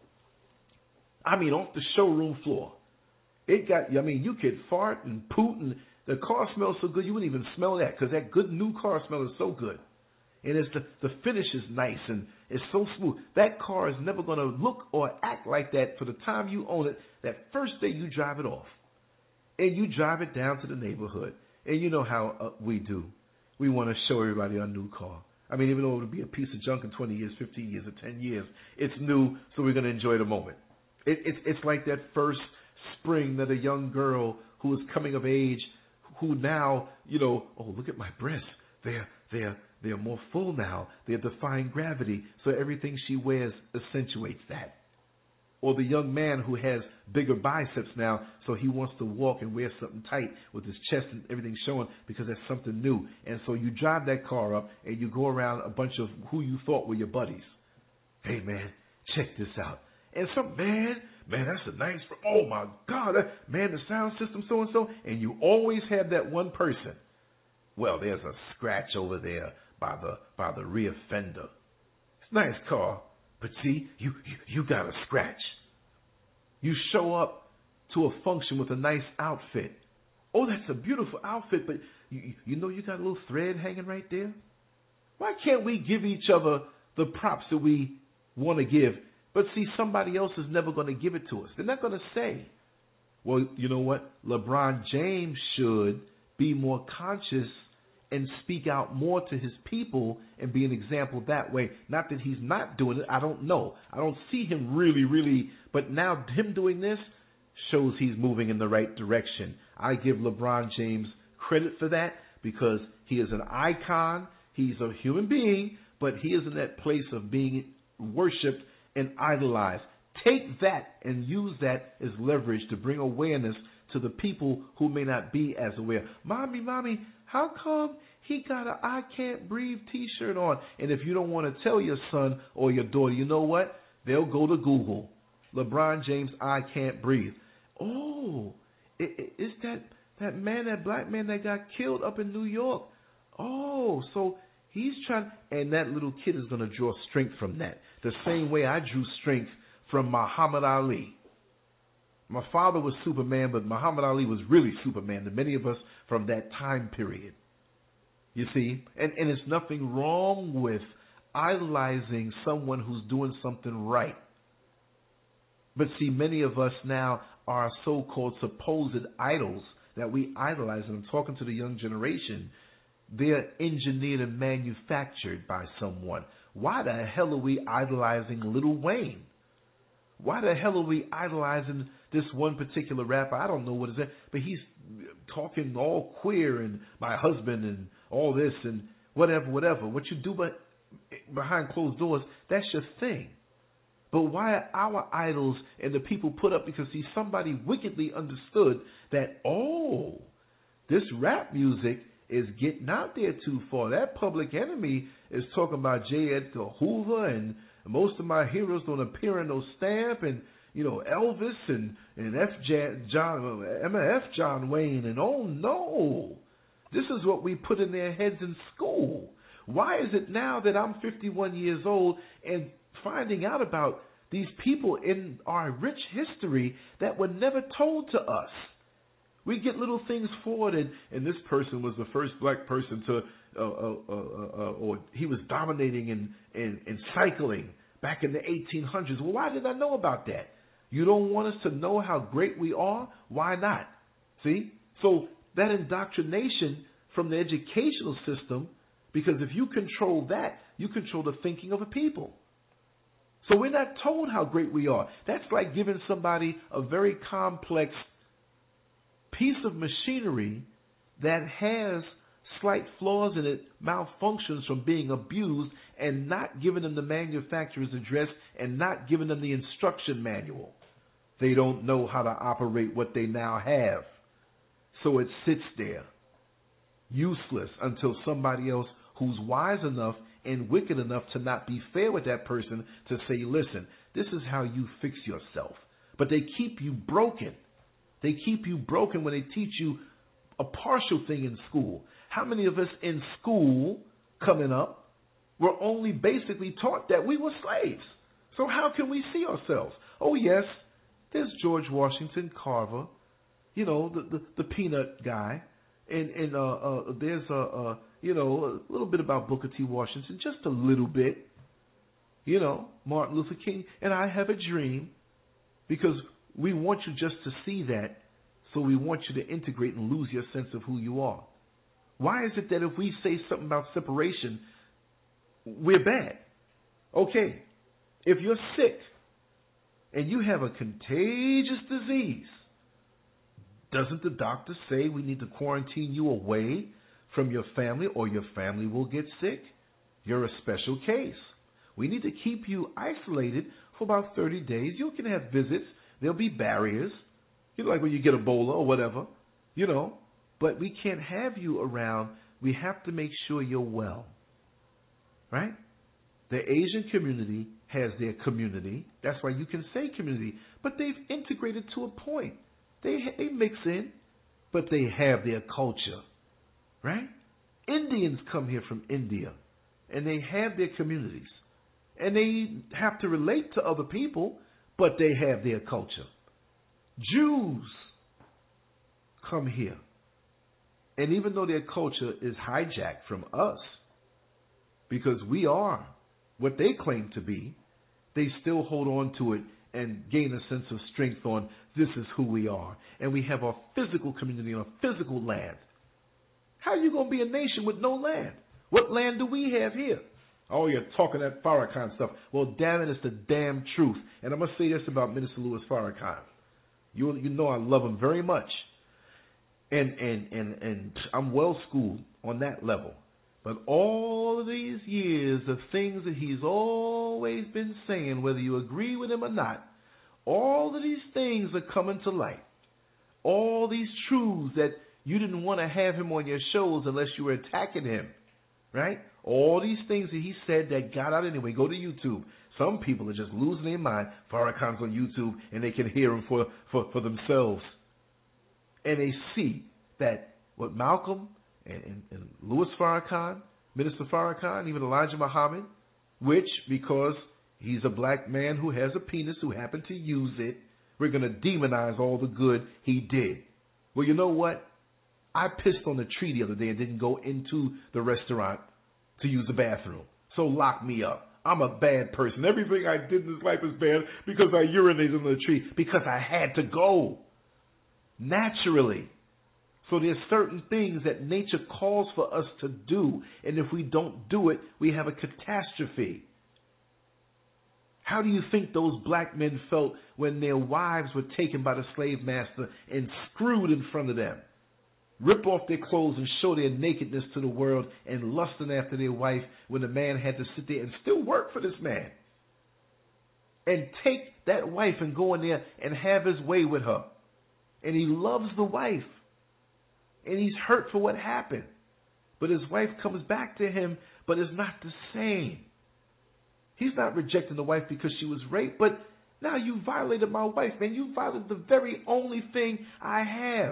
I mean, off the showroom floor. You could fart and poot and the car smells so good you wouldn't even smell that because that good new car smell is so good. And it's the finish is nice and it's so smooth. That car is never going to look or act like that for the time you own it, that first day you drive it off. And you drive it down to the neighborhood. And you know how we do. We want to show everybody our new car. I mean, even though it'll be a piece of junk in 20 years, 15 years, or 10 years, it's new, so we're going to enjoy the moment. It's like that first spring that a young girl who is coming of age, who now, oh, look at my breasts. They're more full now. They're defying gravity, so everything she wears accentuates that. Or the young man who has bigger biceps now, so he wants to walk and wear something tight with his chest and everything showing because that's something new. And so you drive that car up and you go around a bunch of who you thought were your buddies. Hey, man, check this out. And some, man, that's a nice, oh, my God, man, the sound system so-and-so. And you always have that one person. Well, there's a scratch over there by the rear fender. It's a nice car. But see, you got a scratch. You show up to a function with a nice outfit. Oh, that's a beautiful outfit, but you know you got a little thread hanging right there? Why can't we give each other the props that we want to give? But see, somebody else is never going to give it to us. They're not going to say, well, you know what? LeBron James should be more conscious and speak out more to his people and be an example that way. Not that he's not doing it. I don't know. I don't see him really, but now him doing this shows he's moving in the right direction. I give LeBron James credit for that because he is an icon. He's a human being, but he is in that place of being worshipped and idolized. Take that and use that as leverage to bring awareness to the people who may not be as aware. Mommy, how come he got a I Can't Breathe t-shirt on? And if you don't want to tell your son or your daughter, you know what? They'll go to Google. LeBron James, I Can't Breathe. Oh, it's that man, that black man that got killed up in New York. Oh, so he's trying, and that little kid is going to draw strength from that. The same way I drew strength from Muhammad Ali. My father was Superman, but Muhammad Ali was really Superman to many of us from that time period. You see? And it's nothing wrong with idolizing someone who's doing something right. But see, many of us now are so-called supposed idols that we idolize. And I'm talking to the young generation. They're engineered and manufactured by someone. Why the hell are we idolizing Lil Wayne? Why the hell are we idolizing this one particular rapper? I don't know what is that, but he's talking all queer and my husband and all this and whatever. What you do behind closed doors, that's your thing. But why are our idols and the people put up? Because see, somebody wickedly understood that, oh, this rap music is getting out there too far. That Public Enemy is talking about J. Edgar Hoover, and most of my heroes don't appear in no stamp, and Elvis and John Wayne, and oh no, this is what we put in their heads in school. Why is it now that I'm 51 years old and finding out about these people in our rich history that were never told to us? We get little things forwarded, and this person was the first black person to, or he was dominating in cycling back in the 1800s. Well, why did I know about that? You don't want us to know how great we are? Why not? See? So that indoctrination from the educational system, because if you control that, you control the thinking of a people. So we're not told how great we are. That's like giving somebody a very complex piece of machinery that has slight flaws in it, malfunctions from being abused, and not giving them the manufacturer's address and not giving them the instruction manual. They don't know how to operate what they now have. So it sits there, useless, until somebody else who's wise enough and wicked enough to not be fair with that person to say, listen, this is how you fix yourself. But they keep you broken. They keep you broken when they teach you a partial thing in school. How many of us in school coming up were only basically taught that we were slaves? So how can we see ourselves? Oh, yes, there's George Washington Carver, the peanut guy, and there's a little bit about Booker T. Washington, just a little bit, Martin Luther King, and I have a dream, because we want you just to see that, so we want you to integrate and lose your sense of who you are. Why is it that if we say something about separation, we're bad? Okay, if you're sick and you have a contagious disease, doesn't the doctor say we need to quarantine you away from your family or your family will get sick? You're a special case. We need to keep you isolated for about 30 days. You can have visits. There'll be barriers, like when you get Ebola or whatever, but we can't have you around. We have to make sure you're well, right? The Asian community has their community. That's why you can say community, but they've integrated to a point. They mix in, but they have their culture, right? Indians come here from India, and they have their communities, and they have to relate to other people, but they have their culture. Jews come here, and even though their culture is hijacked from us, because we are what they claim to be, they still hold on to it and gain a sense of strength on this is who we are. And we have our physical community on a physical land. How are you going to be a nation with no land? What land do we have here? Oh, you're talking that Farrakhan stuff. Well, damn it, it's the damn truth. And I'm going to say this about Minister Louis Farrakhan. You know I love him very much. And I'm well schooled on that level. But all of these years of things that he's always been saying, whether you agree with him or not, all of these things are coming to light. All these truths that you didn't want to have him on your shows unless you were attacking him, right? All these things that he said that got out anyway. Go to YouTube. Some people are just losing their mind. Farrakhan's on YouTube, and they can hear him for themselves. And they see that what Malcolm and Louis Farrakhan, Minister Farrakhan, even Elijah Muhammad, which, because he's a black man who has a penis who happened to use it, we're going to demonize all the good he did. Well, you know what? I pissed on the tree the other day and didn't go into the restaurant to use the bathroom. So lock me up. I'm a bad person. Everything I did in this life is bad because I urinated on the tree because I had to go. Naturally. So there's certain things that nature calls for us to do, and if we don't do it, we have a catastrophe. How do you think those black men felt when their wives were taken by the slave master and screwed in front of them? Rip off their clothes and show their nakedness to the world and lusting after their wife when the man had to sit there and still work for this man. And take that wife and go in there and have his way with her. And he loves the wife. And he's hurt for what happened. but his wife comes back to him, but it's not the same. He's not rejecting the wife because she was raped, but now you violated my wife, man. You violated the very only thing I have.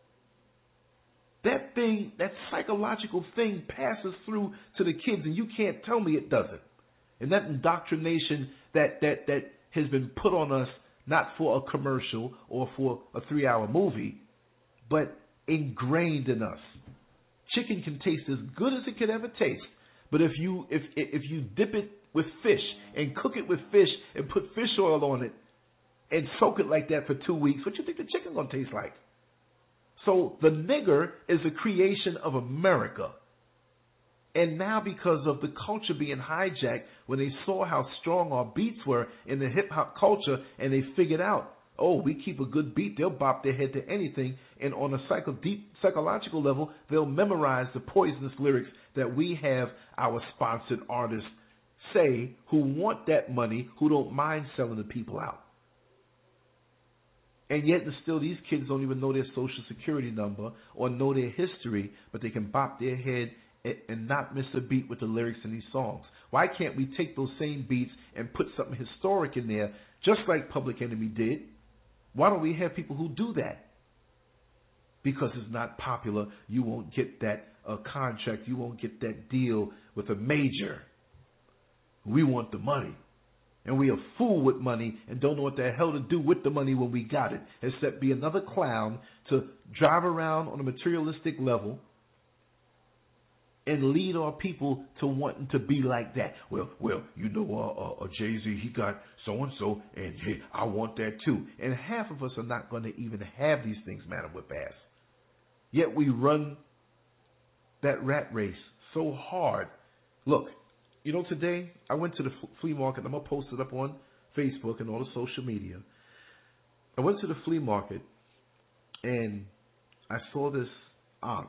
That thing, that psychological thing passes through to the kids, and you can't tell me it doesn't. And that indoctrination that has been put on us, not for a commercial or for a 3-hour movie, but ingrained in us. Chicken can taste as good as it could ever taste, but if you dip it with fish and cook it with fish and put fish oil on it and soak it like that for 2 weeks, what you think the chicken gonna taste like? So the nigger is a creation of America. And now because of the culture being hijacked, when they saw how strong our beats were in the hip-hop culture, and they figured out, oh, we keep a good beat, they'll bop their head to anything, and on a deep psychological level, they'll memorize the poisonous lyrics that we have our sponsored artists say, who want that money, who don't mind selling the people out. And yet, still, these kids don't even know their social security number or know their history, but they can bop their head and not miss a beat with the lyrics in these songs. Why can't we take those same beats and put something historic in there, just like Public Enemy did? Why don't we have people who do that? Because it's not popular. You won't get that contract. You won't get that deal with a major. We want the money. And we are fool with money and don't know what the hell to do with the money when we got it, except be another clown to drive around on a materialistic level and lead our people to wanting to be like that. Well, you know, Jay-Z, he got so-and-so, and hey, I want that too. And half of us are not going to even have these things, Madam Whip-Ass. Yet we run that rat race so hard. Look, you know, today I went to the flea market. I'm going to post it up on Facebook and all the social media. I went to the flea market, and I saw this ankh.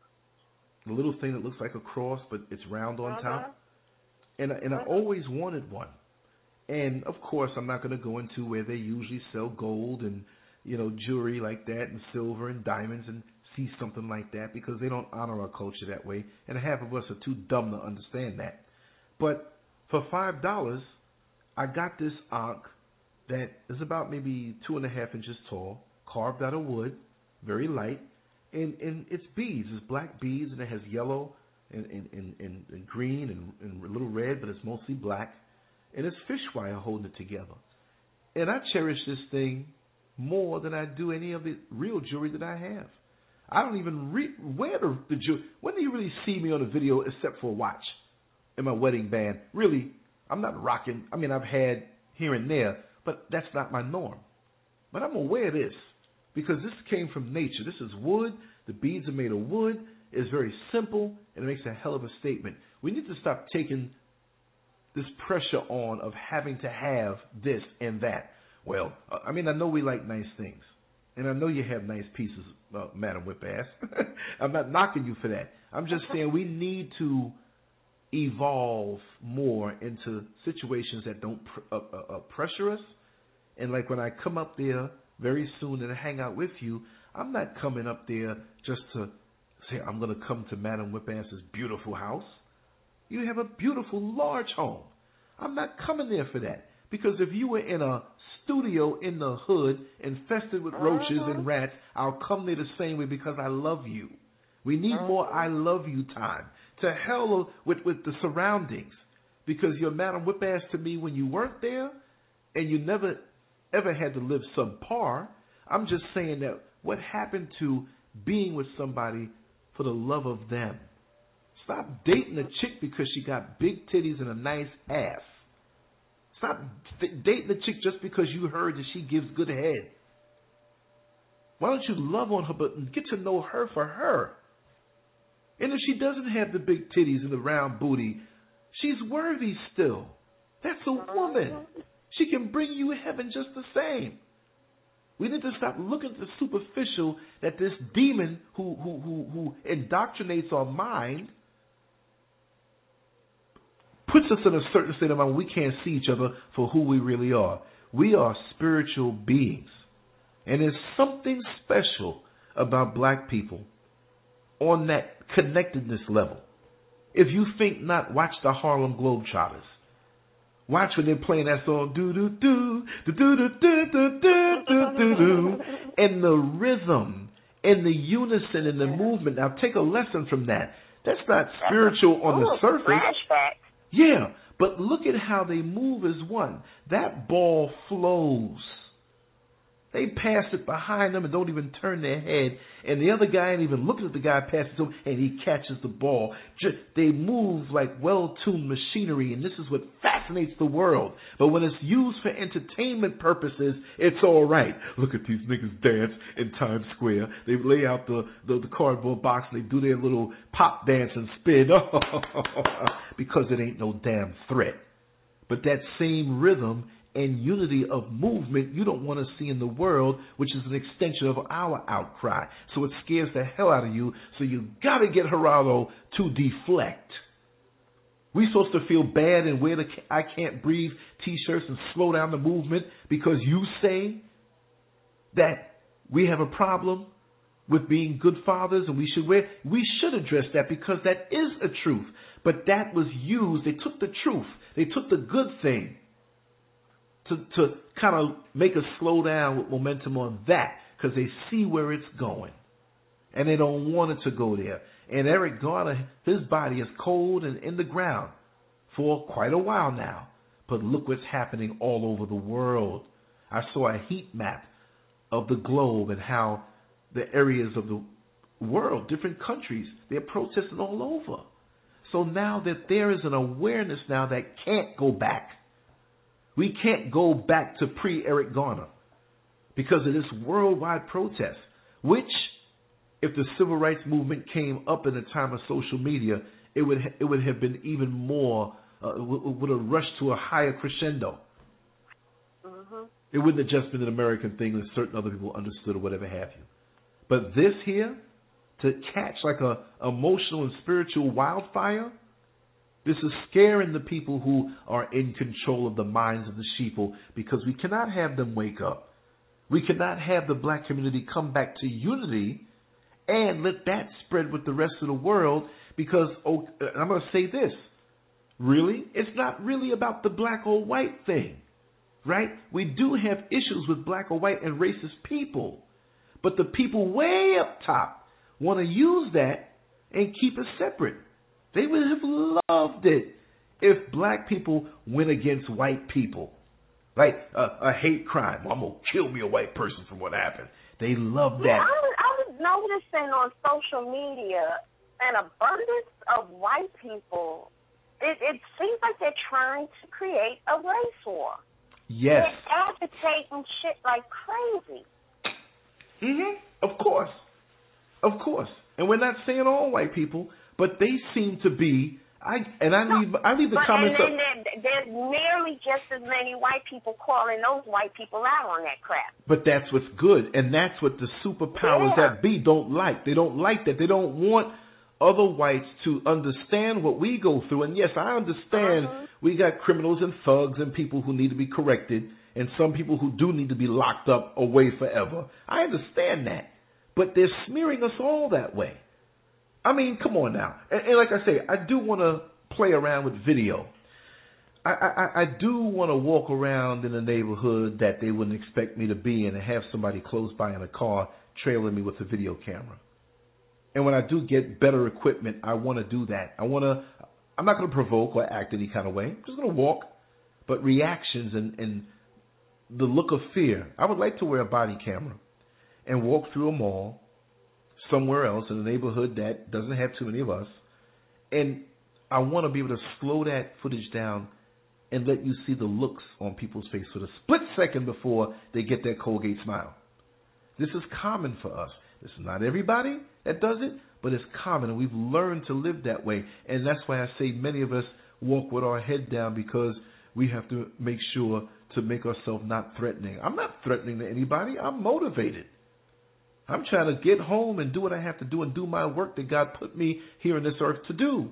The little thing that looks like a cross, but it's round on top. And I always wanted one. And, of course, I'm not going to go into where they usually sell gold and, you know, jewelry like that and silver and diamonds and see something like that, because they don't honor our culture that way. And half of us are too dumb to understand that. But for $5, I got this ankh that is about maybe 2.5 inches tall, carved out of wood, very light. And it's beads. It's black beads, and it has yellow and green and a little red, but it's mostly black. And it's fish wire holding it together. And I cherish this thing more than I do any of the real jewelry that I have. I don't even wear the jewelry. When do you really see me on a video except for a watch and my wedding band? Really, I'm not rocking. I mean, I've had here and there, but that's not my norm. But I'm going to wear this, because this came from nature. This is wood. The beads are made of wood. It's very simple, and it makes a hell of a statement. We need to stop taking this pressure on of having to have this and that. Well, I mean, I know we like nice things, and I know you have nice pieces, Madam Whip-Ass. I'm not knocking you for that. I'm just saying we need to evolve more into situations that don't pressure us. And like when I come up there very soon and hang out with you, I'm not coming up there just to say I'm going to come to Madam Whip-Ass's beautiful house. You have a beautiful, large home. I'm not coming there for that. Because if you were in a studio in the hood infested with roaches and rats, I'll come there the same way, because I love you. We need more I love you time. To hell with the surroundings. Because you're Madam Whip-Ass to me when you weren't there, and you never ever had to live subpar. I'm just saying that what happened to being with somebody for the love of them? Stop dating a chick because she got big titties and a nice ass. Stop dating a chick just because you heard that she gives good head. Why don't you love on her but get to know her for her? And if she doesn't have the big titties and the round booty, she's worthy still. That's a woman. She can bring you heaven just the same. We need to stop looking at the superficial, that this demon who indoctrinates our mind puts us in a certain state of mind. We can't see each other for who we really are. We are spiritual beings. And there's something special about black people. on that connectedness level. If you think not, watch the Harlem Globetrotters. Watch when they're playing that song, do do do do do do do do do do do, and the rhythm and the unison and the movement. Now take a lesson from that. That's not spiritual on the surface. Flashback. Yeah, but look at how they move as one. That ball flows. They pass it behind them and don't even turn their head. And the other guy ain't even looking at the guy passing to him, and he catches the ball. They move like well-tuned machinery, and this is what fascinates the world. But when it's used for entertainment purposes, it's all right. Look at these niggas dance in Times Square. They lay out the cardboard box, and they do their little pop dance and spin. Because it ain't no damn threat. But that same rhythm and unity of movement you don't want to see in the world, which is an extension of our outcry. So it scares the hell out of you, so you got to get Geraldo to deflect. We supposed to feel bad and wear the I Can't Breathe t-shirts and slow down the movement because you say that we have a problem with being good fathers and we should address that because that is a truth. But that was used, they took the truth, they took the good thing, to kind of make us slow down with momentum on that because they see where it's going. And they don't want it to go there. And Eric Garner, his body is cold and in the ground for quite a while now. But look what's happening all over the world. I saw a heat map of the globe and how the areas of the world, different countries, they're protesting all over. So now that there is an awareness now that can't go back. We can't go back to pre-Eric Garner because of this worldwide protest, which, if the civil rights movement came up in the time of social media, it would have been even more, would have rushed to a higher crescendo. Mm-hmm. It wouldn't have just been an American thing that certain other people understood or whatever have you. But this here, to catch like a emotional and spiritual wildfire, this is scaring the people who are in control of the minds of the sheeple because we cannot have them wake up. We cannot have the black community come back to unity and let that spread with the rest of the world because, I'm going to say this, really, it's not really about the black or white thing, right? We do have issues with black or white and racist people, but the people way up top want to use that and keep it separate. They would have loved it if black people went against white people. Like a hate crime. Well, I'm going to kill me a white person for what happened. They love that. Yeah, I was noticing on social media an abundance of white people. It seems like they're trying to create a race war. Yes. They're agitating shit like crazy. Of course. And we're not saying all white people, but they seem to be. I leave the comments up. And there's nearly just as many white people calling those white people out on that crap. But that's what's good, and that's what the superpowers that be don't like. They don't like that. They don't want other whites to understand what we go through. And yes, I understand we got criminals and thugs and people who need to be corrected, and some people who do need to be locked up away forever. I understand that, but they're smearing us all that way. I mean, come on now. And like I say, I do want to play around with video. I do want to walk around in a neighborhood that they wouldn't expect me to be in and have somebody close by in a car trailing me with a video camera. And when I do get better equipment, I want to do that. I'm not going to provoke or act any kind of way. I'm just going to walk. But reactions and the look of fear. I would like to wear a body camera and walk through a mall somewhere else in a neighborhood that doesn't have too many of us, and I want to be able to slow that footage down and let you see the looks on people's face for the split second before they get that Colgate smile. This is common for us. This is not everybody that does it, but it's common, and we've learned to live that way, and that's why I say many of us walk with our head down because we have to make sure to make ourselves not threatening. I'm not threatening to anybody. I'm motivated. I'm trying to get home and do what I have to do and do my work that God put me here on this earth to do.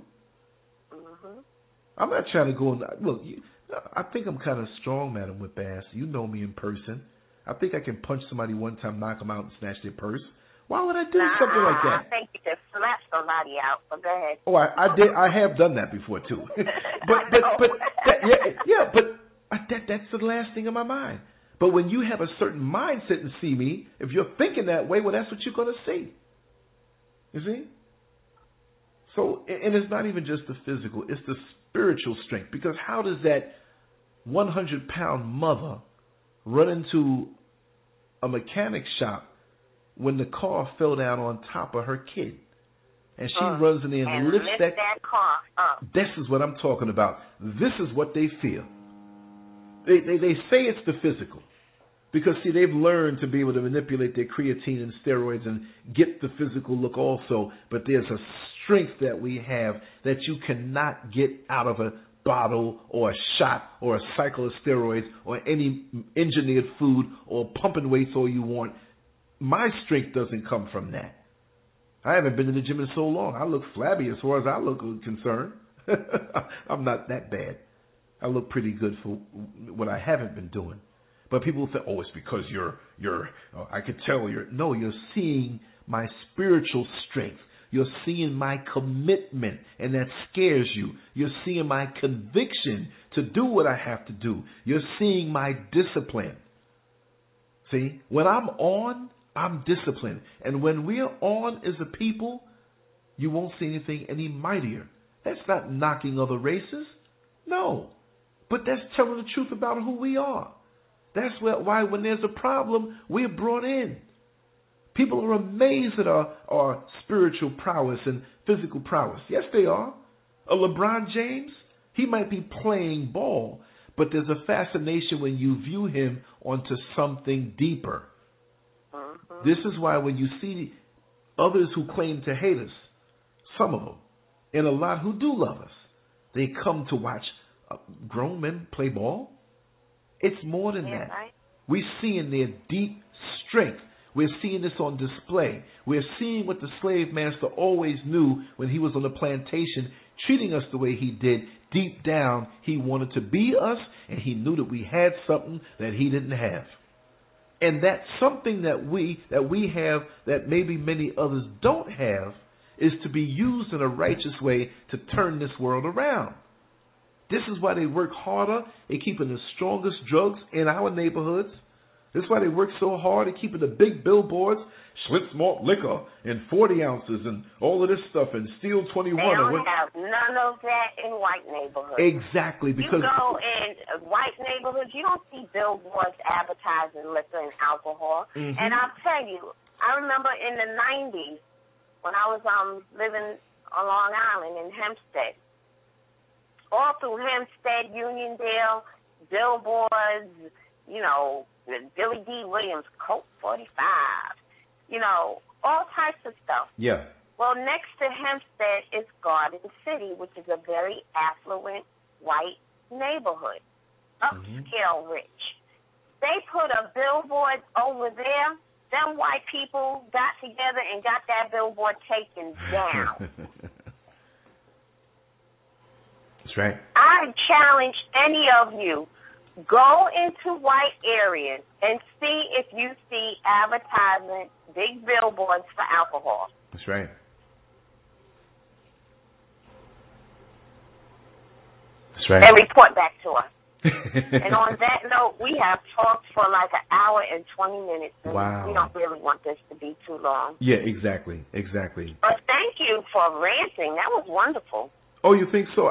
I'm not trying to go. Look, I think I'm kind of strong, Madam Whip-Ass. You know me in person. I think I can punch somebody one time, knock them out, and snatch their purse. Why would I do something like that? I think you could slap somebody out, but go ahead. Oh, I did. I have done that before too. That's the last thing in my mind. But when you have a certain mindset and see me, if you're thinking that way, well, that's what you're going to see. You see? So, and it's not even just the physical, it's the spiritual strength. Because how does that 100-pound mother run into a mechanic shop when the car fell down on top of her kid? And she runs in there and lifts that car up. This is what I'm talking about. This is what they feel. They say it's the physical. Because, see, they've learned to be able to manipulate their creatine and steroids and get the physical look also. But there's a strength that we have that you cannot get out of a bottle or a shot or a cycle of steroids or any engineered food or pumping weights all you want. My strength doesn't come from that. I haven't been to the gym in so long. I look flabby as far as I look concerned. I'm not that bad. I look pretty good for what I haven't been doing. But people say, oh, it's because I could tell you're seeing my spiritual strength. You're seeing my commitment, and that scares you. You're seeing my conviction to do what I have to do. You're seeing my discipline. See, when I'm on, I'm disciplined. And when we're on as a people, you won't see anything any mightier. That's not knocking other races. No. But that's telling the truth about who we are. That's why when there's a problem, we're brought in. People are amazed at our spiritual prowess and physical prowess. Yes, they are. A LeBron James, he might be playing ball, but there's a fascination when you view him onto something deeper. This is why when you see others who claim to hate us, some of them, and a lot who do love us, they come to watch grown men play ball. It's more than that. Right. We're seeing their deep strength. We're seeing this on display. We're seeing what the slave master always knew when he was on the plantation, treating us the way he did. Deep down, he wanted to be us, and he knew that we had something that he didn't have. And that's something that we have that maybe many others don't have, is to be used in a righteous way to turn this world around. This is why they work harder at keeping the strongest drugs in our neighborhoods. This is why they work so hard at keeping the big billboards, Schlitz malt liquor in 40 ounces and all of this stuff and Steel 21. They don't have none of that in white neighborhoods. Exactly. Because you go in white neighborhoods, you don't see billboards advertising liquor and alcohol. Mm-hmm. And I'll tell you, I remember in the 90s when I was living on Long Island in Hempstead. All through Hempstead, Uniondale, billboards, Billy D. Williams, Colt 45, all types of stuff. Yeah. Well, next to Hempstead is Garden City, which is a very affluent white neighborhood, upscale rich. They put a billboard over there. Them white people got together and got that billboard taken down. That's right. I challenge any of you, go into white areas and see if you see advertisement, big billboards for alcohol. That's right. That's right. And report back to us. And on that note, we have talked for like an hour and 20 minutes. And wow. We don't really want this to be too long. Yeah, exactly. But thank you for ranting. That was wonderful. Oh, you think so?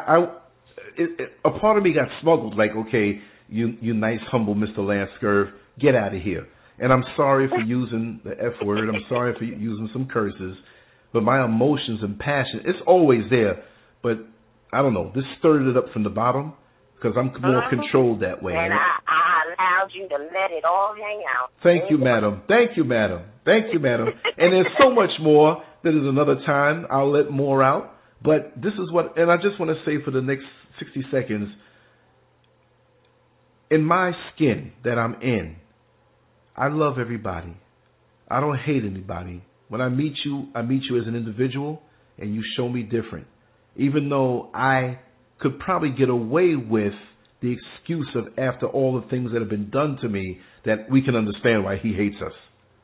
A part of me got smuggled. Like, okay, you nice, humble Mr. Lance Scurv, get out of here. And I'm sorry for using the F word. I'm sorry for using some curses. But my emotions and passion, it's always there. But I don't know. This stirred it up from the bottom because I'm more controlled that way. And I allowed you to let it all hang out. Thank you, madam. And there's so much more. That is another time. I'll let more out. But this is what, and I just want to say for the next 60 seconds, in my skin that I'm in, I love everybody. I don't hate anybody. When I meet you as an individual, and you show me different. Even though I could probably get away with the excuse of after all the things that have been done to me, that we can understand why he hates us.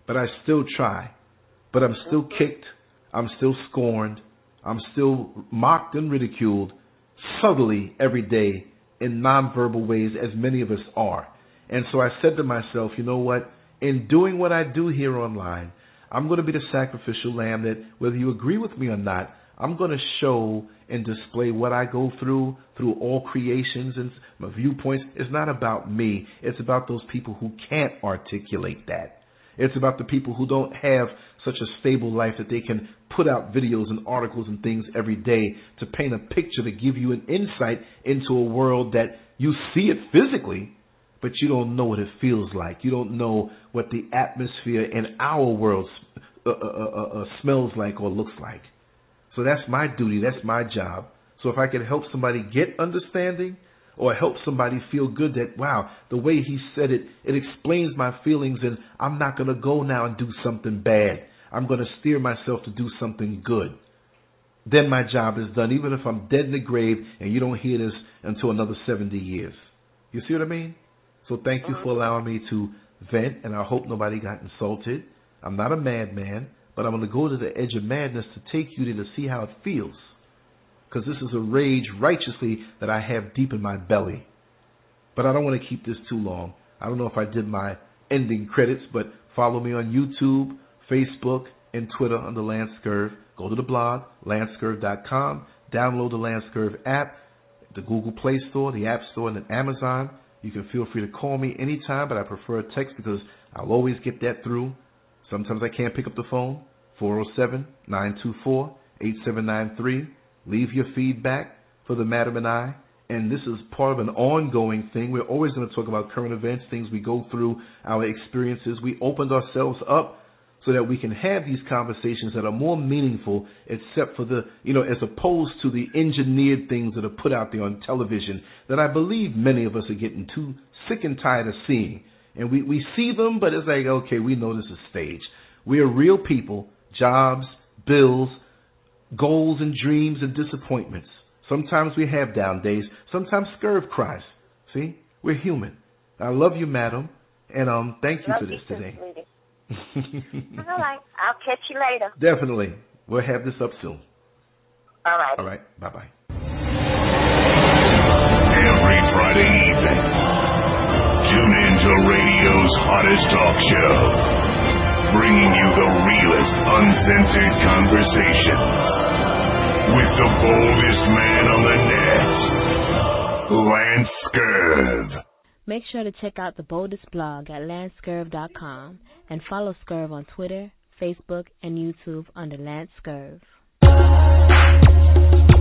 but I still try. But I'm still kicked. I'm still scorned. I'm still mocked and ridiculed subtly every day in nonverbal ways, as many of us are. And so I said to myself, you know what? In doing what I do here online, I'm going to be the sacrificial lamb that, whether you agree with me or not, I'm going to show and display what I go through all creations and my viewpoints. It's not about me. It's about those people who can't articulate that. It's about the people who don't have such a stable life that they can put out videos and articles and things every day to paint a picture, to give you an insight into a world that you see it physically, but you don't know what it feels like. You don't know what the atmosphere in our world smells like or looks like. So that's my duty. That's my job. So if I can help somebody get understanding or help somebody feel good that, wow, the way he said it, it explains my feelings, and I'm not going to go now and do something bad. I'm going to steer myself to do something good. Then my job is done, even if I'm dead in the grave and you don't hear this until another 70 years. You see what I mean? So thank you for allowing me to vent, and I hope nobody got insulted. I'm not a madman, but I'm going to go to the edge of madness to take you there to see how it feels. Because this is a rage righteously that I have deep in my belly. But I don't want to keep this too long. I don't know if I did my ending credits, but follow me on YouTube, Facebook, and Twitter under Lance Scurv. Go to the blog, lancescurv.com. Download the Lance Scurv app, the Google Play Store, the App Store, and then Amazon. You can feel free to call me anytime, but I prefer a text because I'll always get that through. Sometimes I can't pick up the phone. 407-924-8793. Leave your feedback for the Madam and I. And this is part of an ongoing thing. We're always going to talk about current events, things we go through, our experiences. We opened ourselves up so that we can have these conversations that are more meaningful, except for the, as opposed to the engineered things that are put out there on television that I believe many of us are getting too sick and tired of seeing. And we see them, but it's like, okay, we know this is staged. We are real people, jobs, bills, goals and dreams and disappointments. Sometimes we have down days. Sometimes Scurv cries. See? We're human. I love you, madam, and thank you for this today. All right. I'll catch you later. Definitely. We'll have this up soon. All right. All right. Bye-bye. Every Friday evening, tune in to radio's hottest talk show, bringing you the realest, uncensored conversation with the boldest man on the net, Lance Scurv. Make sure to check out the boldest blog at lancescurv.com and follow Scurv on Twitter, Facebook, and YouTube under Lance Scurv.